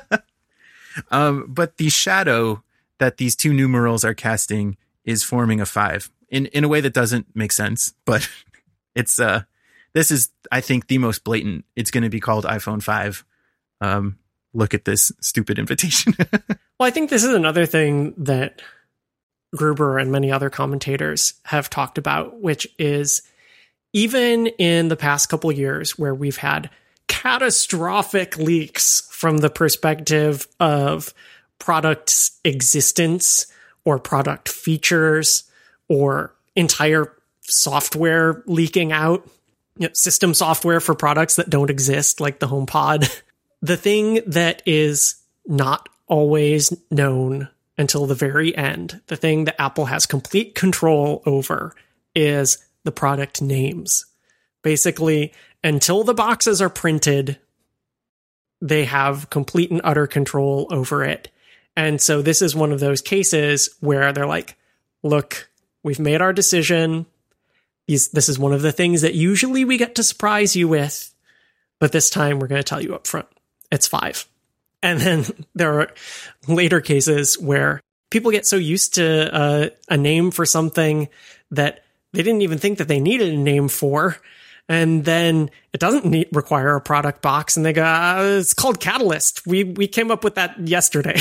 um, but the shadow that these two numerals are casting is forming a five in, in a way that doesn't make sense. But it's uh, this is, I think, the most blatant. It's going to be called iPhone five. Um, look at this stupid invitation. Well, I think this is another thing that Gruber and many other commentators have talked about, which is even in the past couple of years where we've had catastrophic leaks from the perspective of product's existence or product features or entire software leaking out, you know, system software for products that don't exist, like the HomePod. The thing that is not always known until the very end, the thing that Apple has complete control over is the product names. Basically, until the boxes are printed, they have complete and utter control over it. And so this is one of those cases where they're like, look, we've made our decision. These, this is one of the things that usually we get to surprise you with, but this time we're going to tell you up front. It's five. And then there are later cases where people get so used to uh, a name for something that they didn't even think that they needed a name for. And then it doesn't need, require a product box. And they go, uh, it's called Catalyst. We we came up with that yesterday.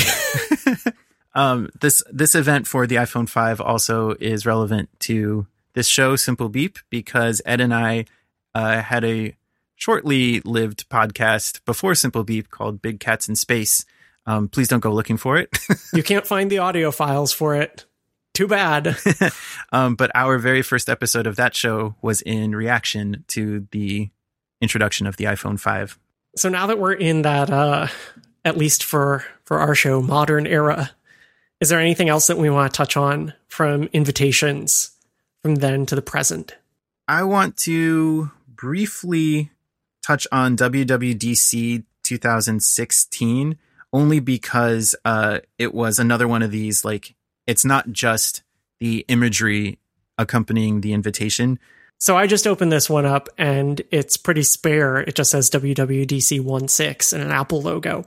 um, this this event for the iPhone five also is relevant to this show, Simple Beep, because Ed and I uh, had a shortly lived podcast before Simple Beep called Big Cats in Space. Um, please don't go looking for it. You can't find the audio files for it. Too bad. um, but our very first episode of that show was in reaction to the introduction of the iPhone five. So now that we're in that, uh, at least for, for our show, modern era, is there anything else that we want to touch on from invitations from then to the present? I want to briefly touch on W W D C twenty sixteen, only because uh, it was another one of these, like, it's not just the imagery accompanying the invitation. So I just opened this one up and it's pretty spare. It just says W W D C sixteen and an Apple logo.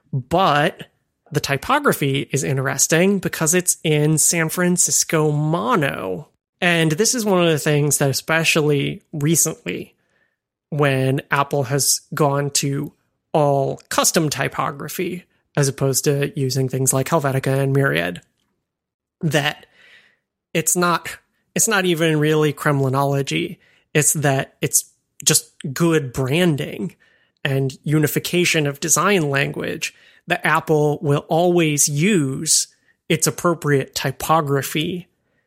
But the typography is interesting because it's in San Francisco mono. And this is one of the things that especially recently, when Apple has gone to all custom typography as opposed to using things like Helvetica and Myriad, that it's not it's not even really Kremlinology. It's that it's just good branding and unification of design language, that Apple will always use its appropriate typography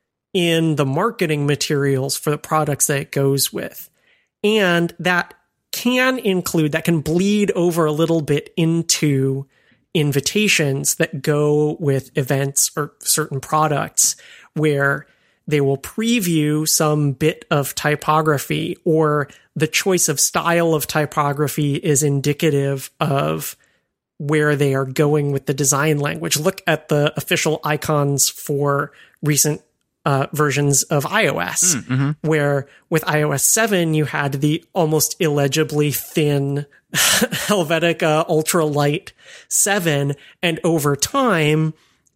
in the marketing materials for the products that it goes with. And that can include, that can bleed over a little bit into invitations that go with events or certain products, where they will preview some bit of typography, or the choice of style of typography is indicative of where they are going with the design language. Look at the official icons for recent uh, versions of iOS, mm, mm-hmm. where with iOS seven, you had the almost illegibly thin Helvetica Ultralight seven, and over time,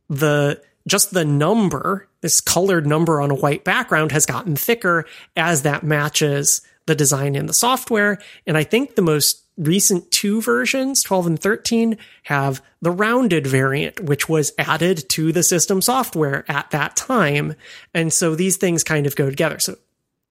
the just the number, this colored number on a white background, has gotten thicker as that matches the design in the software. And I think the most recent two versions, twelve and thirteen, have the rounded variant, which was added to the system software at that time. And so these things kind of go together. So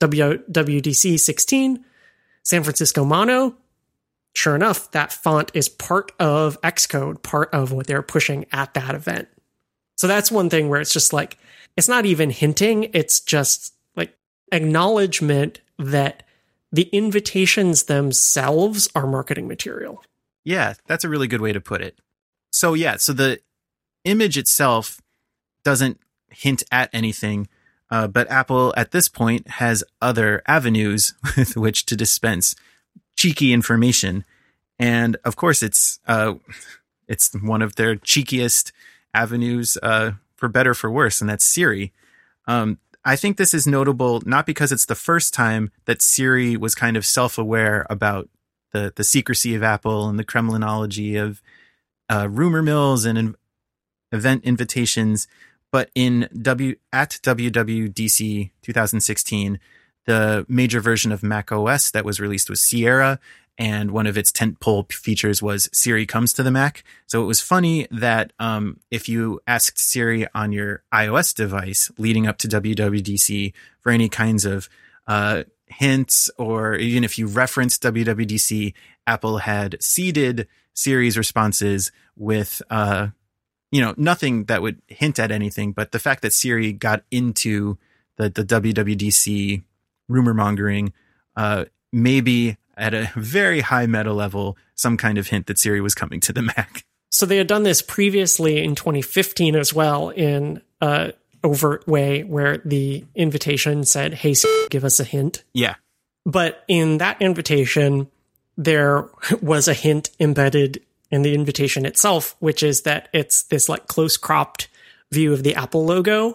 W W D C sixteen, San Francisco mono, sure enough, that font is part of Xcode, part of what they're pushing at that event. So that's one thing where it's just like, it's not even hinting, it's just like acknowledgement that the invitations themselves are marketing material. Yeah, that's a really good way to put it. So yeah, so the image itself doesn't hint at anything, uh, but Apple at this point has other avenues with which to dispense cheeky information. And of course, it's uh, it's one of their cheekiest avenues, uh, for better or for worse, and that's Siri. Um, I think this is notable not because it's the first time that Siri was kind of self-aware about the, the secrecy of Apple and the Kremlinology of uh, rumor mills and in, event invitations, but in W at W W D C twenty sixteen, the major version of macOS that was released was Sierra, and one of its tentpole features was Siri comes to the Mac. So it was funny that um, if you asked Siri on your iOS device leading up to W W D C for any kinds of uh, hints, or even if you referenced W W D C, Apple had seeded Siri's responses with, uh, you know, nothing that would hint at anything. But the fact that Siri got into the, the W W D C rumor mongering, uh, maybe at a very high meta level, some kind of hint that Siri was coming to the Mac. So they had done this previously in twenty fifteen as well, in a overt way, where the invitation said, hey, Siri, give us a hint. Yeah. But in that invitation, there was a hint embedded in the invitation itself, which is that it's this like close cropped view of the Apple logo,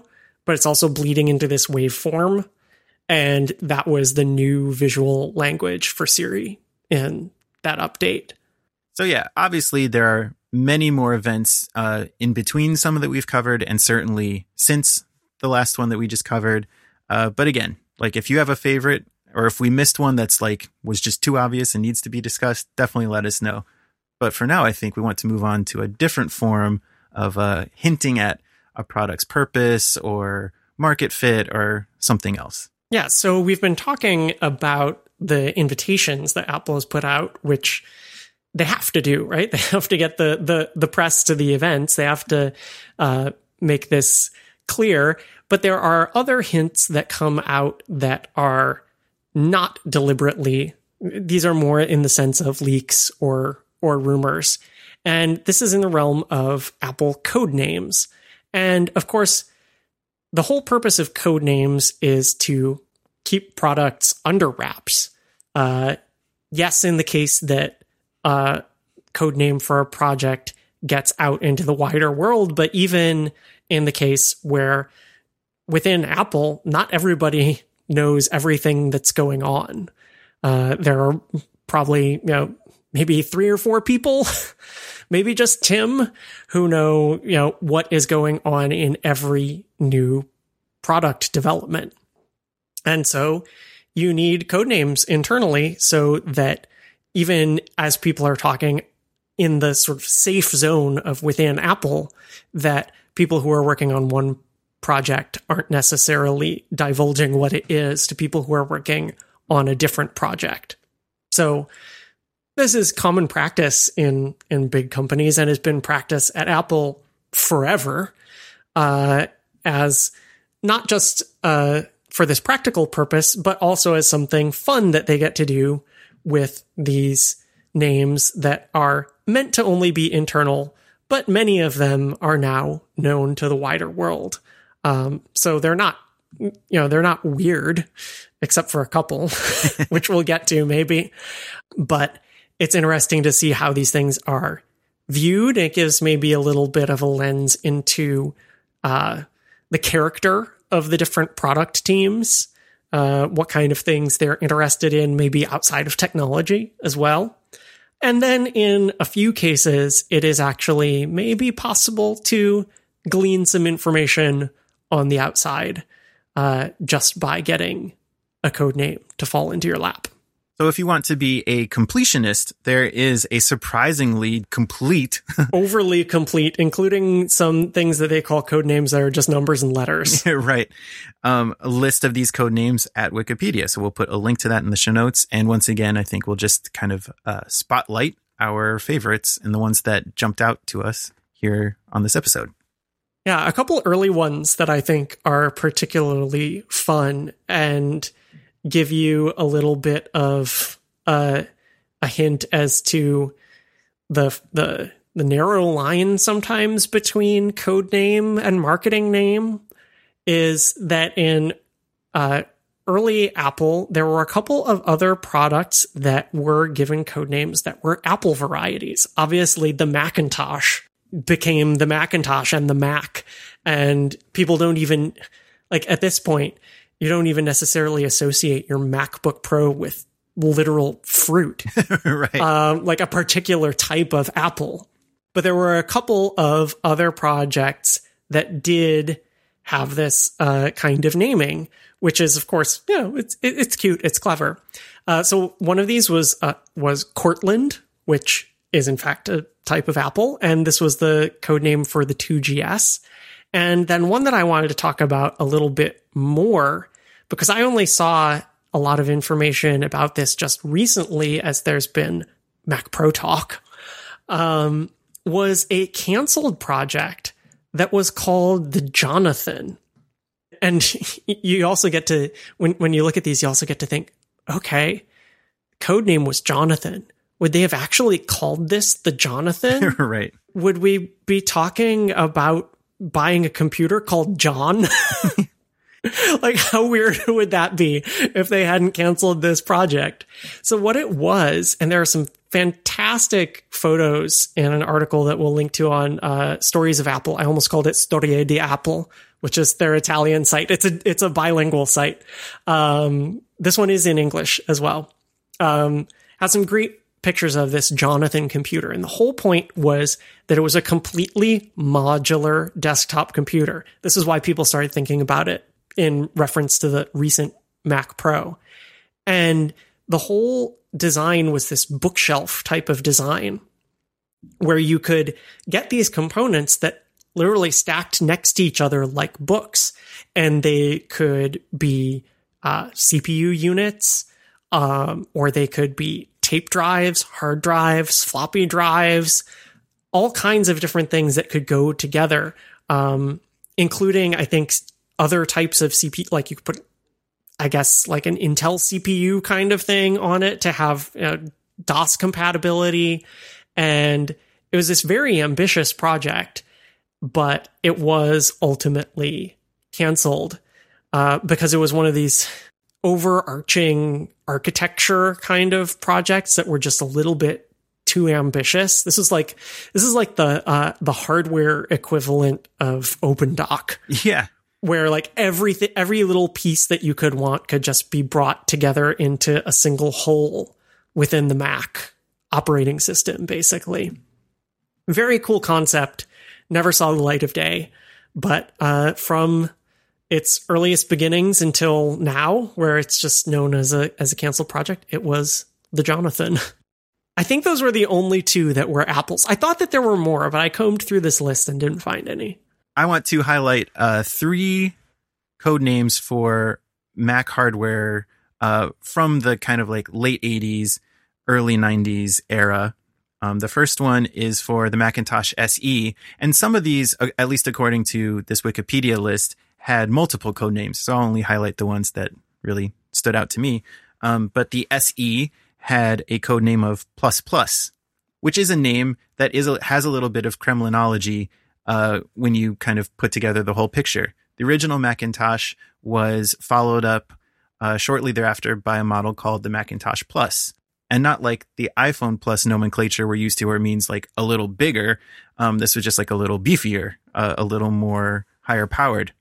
but it's also bleeding into this waveform. And that was the new visual language for Siri in that update. So yeah, obviously there are many more events uh, in between some that we've covered, and certainly since the last one that we just covered. Uh, but again, like if you have a favorite, or if we missed one that's like was just too obvious and needs to be discussed, definitely let us know. But for now, I think we want to move on to a different form of uh, hinting at a product's purpose or market fit or something else. Yeah, so we've been talking about the invitations that Apple has put out, which they have to do, right? They have to get the the the press to the events. They have to uh, make this clear. But there are other hints that come out that are not deliberately. These are more in the sense of leaks or or rumors. And this is in the realm of Apple code names. And of course, the whole purpose of code names is to keep products under wraps. Uh, yes, in the case that uh, code name for a project gets out into the wider world, but even in the case where within Apple, not everybody knows everything that's going on. Uh, there are probably, you know, maybe three or four people, maybe just Tim, who know, you know, what is going on in every new product development. And so you need code names internally so that even as people are talking in the sort of safe zone of within Apple, that people who are working on one project aren't necessarily divulging what it is to people who are working on a different project. So this is common practice in, in big companies and has been practice at Apple forever, uh, as not just uh, for this practical purpose, but also as something fun that they get to do with these names that are meant to only be internal, but many of them are now known to the wider world. Um, so they're not, you know, they're not weird, except for a couple, which we'll get to maybe. But it's interesting to see how these things are viewed. It gives maybe a little bit of a lens into uh, the character of the different product teams, uh, what kind of things they're interested in, maybe outside of technology as well. And then in a few cases, it is actually maybe possible to glean some information on the outside uh, just by getting a code name to fall into your lap. So if you want to be a completionist, there is a surprisingly complete... overly complete, including some things that they call code names that are just numbers and letters. Right. Um, a list of these code names at Wikipedia. So we'll put a link to that in the show notes. And once again, I think we'll just kind of uh, spotlight our favorites and the ones that jumped out to us here on this episode. Yeah, a couple early ones that I think are particularly fun and give you a little bit of uh, a hint as to the the the narrow line sometimes between code name and marketing name is that in uh, early Apple, there were a couple of other products that were given code names that were Apple varieties. Obviously, the Macintosh became the Macintosh and the Mac, and people don't even, like at this point, you don't even necessarily associate your MacBook Pro with literal fruit, right? Um, like a particular type of apple. But there were a couple of other projects that did have this uh, kind of naming, which is, of course, you know, it's it, it's cute, it's clever. Uh, so one of these was uh, was Cortland, which is in fact a type of apple, and this was the code name for the two G S. And then one that I wanted to talk about a little bit more, because I only saw a lot of information about this just recently as there's been Mac Pro talk, um, was a canceled project that was called the Jonathan. And you also get to, when, when you look at these, you also get to think, okay, code name was Jonathan. Would they have actually called this the Jonathan? Right. Would we be talking about buying a computer called John? Like, how weird would that be if they hadn't canceled this project? So what it was, and there are some fantastic photos in an article that we'll link to on uh, Stories of Apple. I almost called it Storie di Apple, which is their Italian site. It's a it's a bilingual site. Um, this one is in English as well. Um, has some great pictures of this Jonathan computer. And the whole point was that it was a completely modular desktop computer. This is why people started thinking about it in reference to the recent Mac Pro. And the whole design was this bookshelf type of design where you could get these components that literally stacked next to each other like books. And they could be uh, C P U units, um, or they could be tape drives, hard drives, floppy drives, all kinds of different things that could go together, um, including, I think, other types of C P U, like you could put, I guess, like an Intel C P U kind of thing on it to have you know, DOS compatibility. And it was this very ambitious project, but it was ultimately canceled uh, because it was one of these overarching architecture kind of projects that were just a little bit too ambitious. This is like this is like the uh, the hardware equivalent of OpenDoc. Yeah. Where like everything, every little piece that you could want could just be brought together into a single whole within the Mac operating system, basically. Very cool concept. Never saw the light of day, but uh, from its earliest beginnings until now, where it's just known as a as a canceled project, it was the Jonathan. I think those were the only two that were Apples. I thought that there were more, but I combed through this list and didn't find any. I want to highlight uh, three code names for Mac hardware uh, from the kind of like late eighties, early nineties era. Um, the first one is for the Macintosh S E, and some of these, at least according to this Wikipedia list, had multiple code names. So I'll only highlight the ones that really stood out to me. Um, but the S E had a code name of plus plus, which is a name that is a, has a little bit of Kremlinology uh, when you kind of put together the whole picture. The original Macintosh was followed up uh, shortly thereafter by a model called the Macintosh Plus. And not like the iPhone Plus nomenclature we're used to, where it means like a little bigger. Um, this was just like a little beefier, uh, a little more higher powered.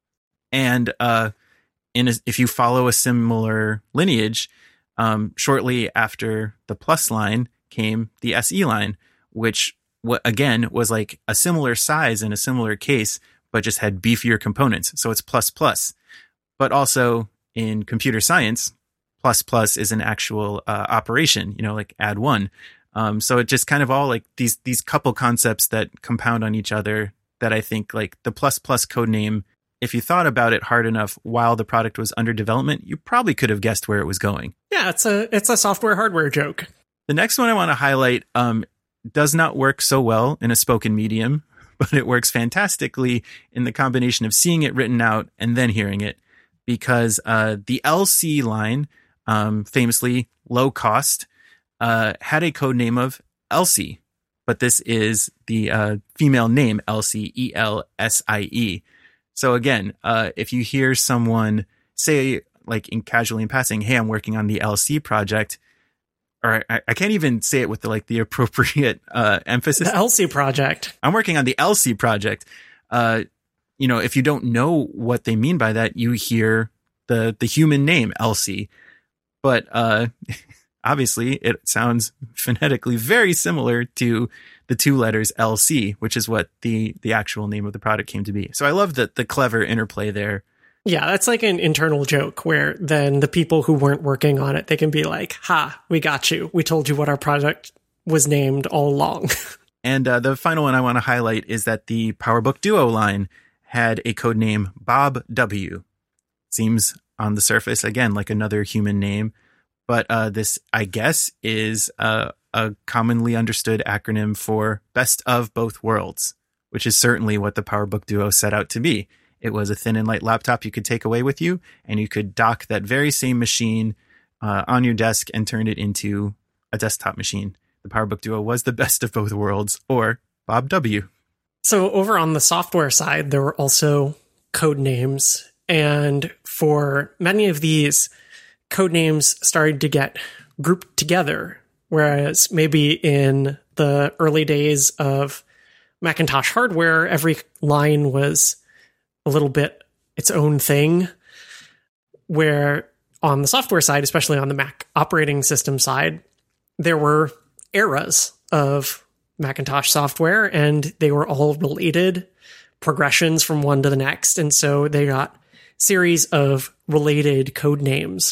And uh, in a, if you follow a similar lineage, um, shortly after the Plus line came the S E line, which w- again was like a similar size in a similar case, but just had beefier components. So it's plus plus. But also in computer science, plus plus is an actual uh, operation, you know, like add one. Um, so it just kind of all like these these couple concepts that compound on each other that I think like the plus plus code name, if you thought about it hard enough while the product was under development, you probably could have guessed where it was going. Yeah, it's a it's a software hardware joke. The next one I want to highlight um, does not work so well in a spoken medium, but it works fantastically in the combination of seeing it written out and then hearing it, because uh, the L C line, um, famously low cost, uh, had a code name of Elsie, but this is the uh, female name Elsie, E L S I E. So again, uh, if you hear someone say, like in casually in passing, "Hey, I'm working on the L C project," or I, I can't even say it with the, like the appropriate uh, emphasis. The L C project. I'm working on the L C project. Uh, you know, if you don't know what they mean by that, you hear the the human name Elsie, but uh, obviously it sounds phonetically very similar to the two letters L C, which is what the the actual name of the product came to be. So I love the the clever interplay there. Yeah, that's like an internal joke where then the people who weren't working on it, they can be like, "Ha, we got you. We told you what our project was named all along." And uh, the final one I want to highlight is that the PowerBook Duo line had a code name Bob W. Seems on the surface, again, like another human name. But uh, this, I guess, is uh, a commonly understood acronym for Best of Both Worlds, which is certainly what the PowerBook Duo set out to be. It was a thin and light laptop you could take away with you, and you could dock that very same machine uh, on your desk and turn it into a desktop machine. The PowerBook Duo was the best of both worlds, or Bob W. So over on the software side, there were also code names. And for many of these, code names started to get grouped together Whereas maybe in the early days of Macintosh hardware, every line was a little bit its own thing, where on the software side, especially on the Mac operating system side, there were eras of Macintosh software, and they were all related progressions from one to the next. And so they got series of related code names.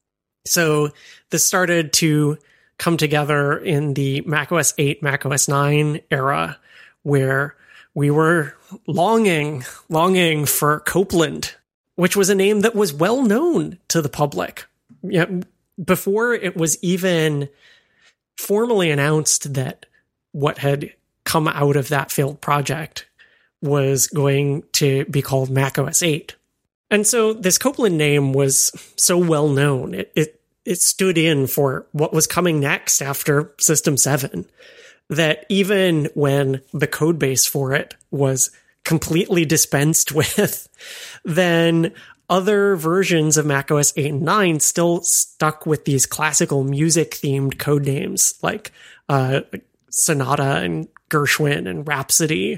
So this started to come together in the macOS eight, macOS nine era, where we were longing, longing for Copeland, which was a name that was well known to the public. Yeah, before it was even formally announced that what had come out of that failed project was going to be called macOS eight. And so this Copeland name was so well known. It, it, it stood in for what was coming next after System seven, that even when the code base for it was completely dispensed with, then other versions of macOS eight and nine still stuck with these classical music-themed code names like uh, Sonata and Gershwin and Rhapsody.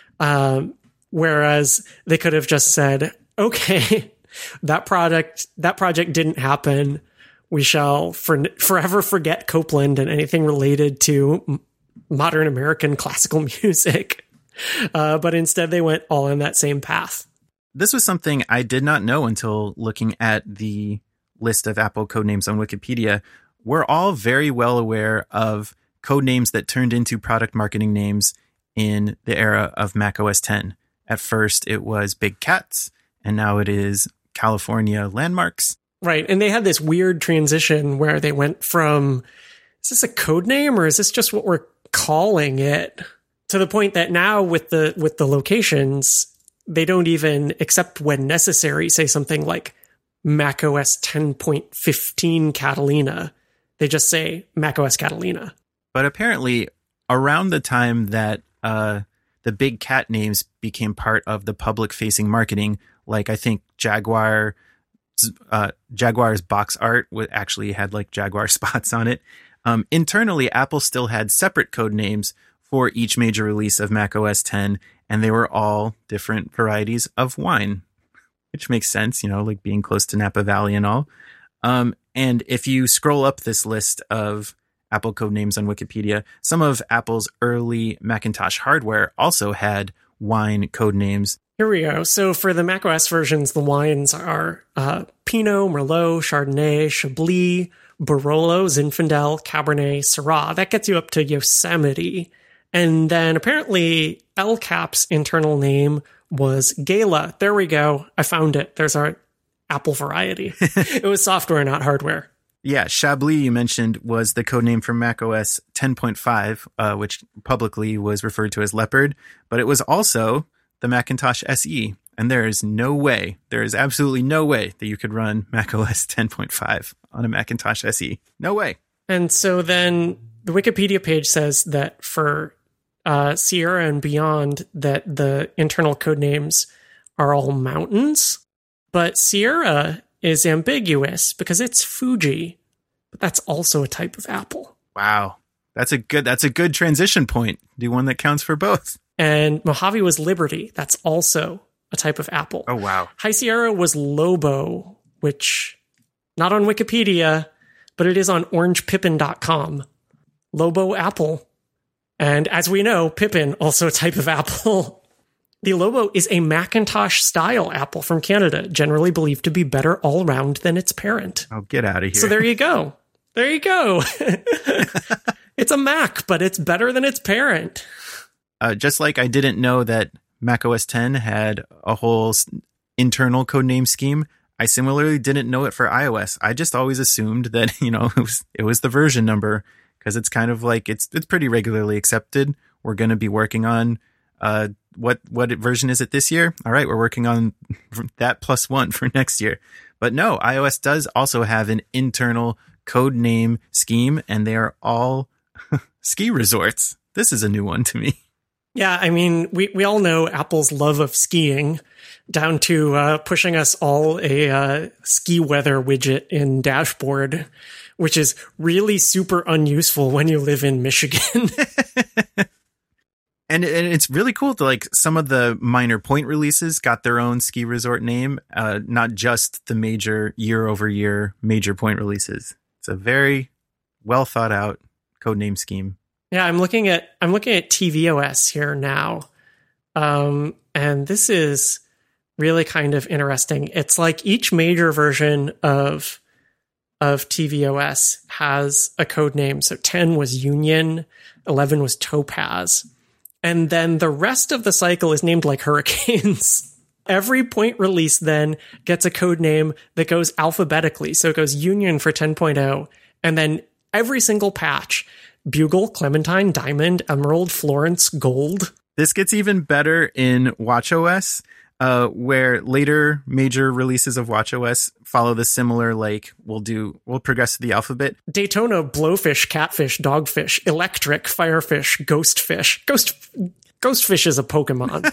Um, whereas they could have just said, okay, that product, that project didn't happen. We shall for, forever forget Copeland and anything related to m- modern American classical music. Uh, but instead they went all in that same path. This was something I did not know until looking at the list of Apple codenames on Wikipedia. We're all very well aware of codenames that turned into product marketing names in the era of macOS ten. At first, it was Big Cats, and now it is California Landmarks. Right, and they had this weird transition where they went from, is this a code name or is this just what we're calling it? To the point that now with the with the locations, they don't even, except when necessary, say something like macOS ten point fifteen Catalina. They just say macOS Catalina. But apparently, around the time that uh, the Big Cat names became part of the public-facing marketing, like I think Jaguar, uh, Jaguar's box art actually had like Jaguar spots on it. Um, internally, Apple still had separate code names for each major release of macOS ten, and they were all different varieties of wine, which makes sense, you know, like being close to Napa Valley and all. Um, and if you scroll up this list of Apple code names on Wikipedia, some of Apple's early Macintosh hardware also had wine code names. Here we go. So for the macOS versions, the wines are uh, Pinot, Merlot, Chardonnay, Chablis, Barolo, Zinfandel, Cabernet, Syrah. That gets you up to Yosemite. And then apparently El Cap's internal name was Gala. There we go. I found it. There's our Apple variety. It was software, not hardware. Yeah, Chablis, you mentioned, was the codename for macOS ten point five, uh, which publicly was referred to as Leopard, but it was also the Macintosh S E. And there is no way, there is absolutely no way that you could run macOS ten point five on a Macintosh S E. No way. And so then the Wikipedia page says that for uh, Sierra and beyond, that the internal code names are all mountains, but Sierra is ambiguous because it's Fuji, but that's also a type of apple. Wow. That's a good that's a good transition point. Do one that counts for both. And Mojave was Liberty. That's also a type of apple. Oh, wow. High Sierra was Lobo, which not on Wikipedia, but it is on orange pippin dot com. Lobo apple. And as we know, Pippin, also a type of apple. The Lobo is a Macintosh-style apple from Canada, generally believed to be better all round than its parent. Oh, get out of here. So there you go. There you go. It's a Mac, but it's better than its parent. Uh, just like I didn't know that macOS ten had a whole s- internal codename scheme, I similarly didn't know it for iOS. I just always assumed that, you know, it was, it was the version number, because it's kind of like, it's it's pretty regularly accepted. We're going to be working on uh, what what version is it this year? All right, we're working on that plus one for next year. But no, iOS does also have an internal code name scheme, and they are all ski resorts. This is a new one to me. Yeah, I mean, we, we all know Apple's love of skiing, down to uh, pushing us all a uh, ski weather widget in Dashboard, which is really super unuseful when you live in Michigan. And, and it's really cool to, like, some of the minor point releases got their own ski resort name, uh, not just the major year over year major point releases. It's a very well thought out codename scheme. Yeah, I'm looking at I'm looking at tvOS here now, um, and this is really kind of interesting. It's like each major version of of tvOS has a code name. So ten was Union, eleven was Topaz. And then the rest of the cycle is named like hurricanes. Every point release then gets a code name that goes alphabetically. So it goes Union for ten point oh. And then every single patch, Bugle, Clementine, Diamond, Emerald, Florence, Gold. This gets even better in watchOS, uh, where later major releases of watchOS follow the similar, like, we'll do, we'll progress to the alphabet. Daytona, Blowfish, Catfish, Dogfish, Electric, Firefish, Ghostfish. Ghost, Ghostfish is a Pokemon.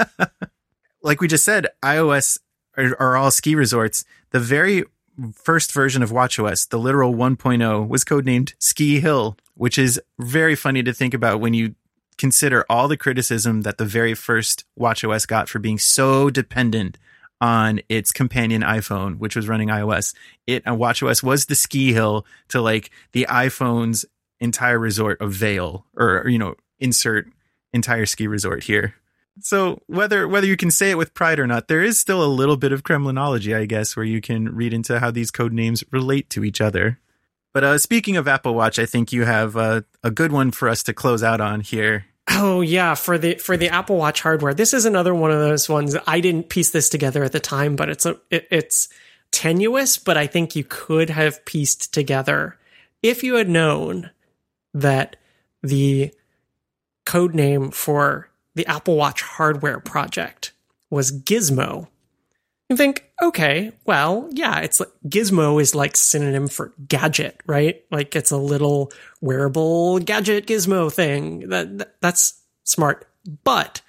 Like we just said, iOS are, are all ski resorts. The very first version of watchOS, the literal one point oh, was codenamed Ski Hill, which is very funny to think about when you consider all the criticism that the very first watchOS got for being so dependent on its companion iPhone, which was running iOS. It uh, watchOS was the ski hill to, like, the iPhone's entire resort of Vail, or, you know, insert entire ski resort here. So whether whether you can say it with pride or not, there is still a little bit of Kremlinology, I guess, where you can read into how these code names relate to each other. But uh, speaking of Apple Watch, I think you have uh, a good one for us to close out on here. Oh, yeah, for the for the Apple Watch hardware. This is another one of those ones. I didn't piece this together at the time, but it's a it, it's tenuous, but I think you could have pieced together if you had known that the code name for the Apple Watch hardware project was Gizmo. You think, okay, well, yeah, it's like Gizmo is like synonym for gadget, right? Like it's a little wearable gadget gizmo thing. That, that that's smart. But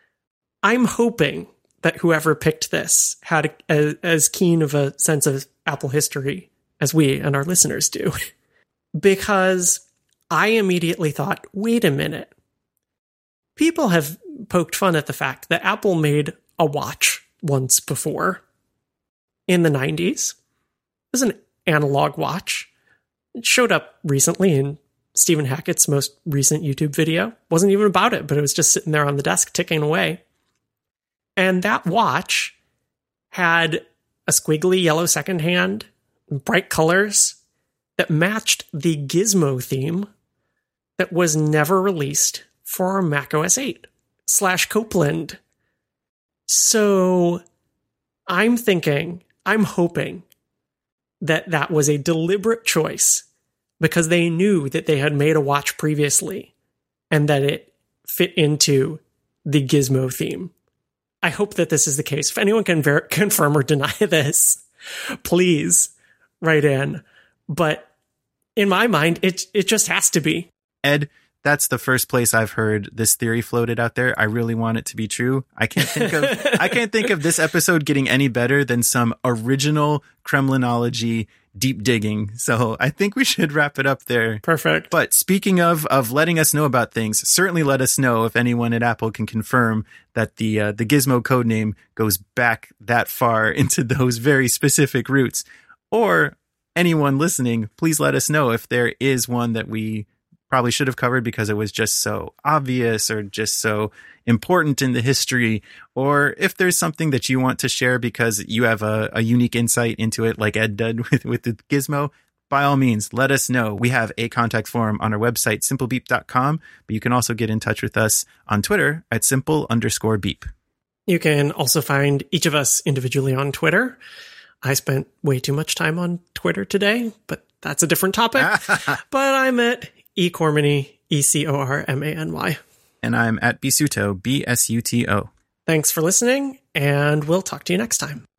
I'm hoping that whoever picked this had a, a, as keen of a sense of Apple history as we and our listeners do. Because I immediately thought, wait a minute. People have poked fun at the fact that Apple made a watch once before in the nineties. It was an analog watch. It showed up recently in Stephen Hackett's most recent YouTube video. Wasn't even about it, but it was just sitting there on the desk ticking away. And that watch had a squiggly yellow second hand, bright colors that matched the Gizmo theme that was never released for macOS eight slash Copeland. So I'm thinking, I'm hoping that that was a deliberate choice because they knew that they had made a watch previously and that it fit into the Gizmo theme. I hope that this is the case. If anyone can ver- confirm or deny this, please write in. But in my mind, it it just has to be. Ed, that's the first place I've heard this theory floated out there. I really want it to be true. I can't think of I can't think of this episode getting any better than some original Kremlinology deep digging. So I think we should wrap it up there. Perfect. But speaking of of letting us know about things, certainly let us know if anyone at Apple can confirm that the uh, the Gizmo codename goes back that far into those very specific roots. Or anyone listening, please let us know if there is one that we probably should have covered because it was just so obvious or just so important in the history, or if there's something that you want to share because you have a, a unique insight into it like Ed did with, with the Gizmo, by all means, let us know. We have a contact form on our website, simple beep dot com, but you can also get in touch with us on Twitter at simple underscore beep. You can also find each of us individually on Twitter. I spent way too much time on Twitter today, but that's a different topic. But I'm at eCormany, E C O R M A N Y. And I'm at Bisuto, B S U T O. Thanks for listening, and we'll talk to you next time.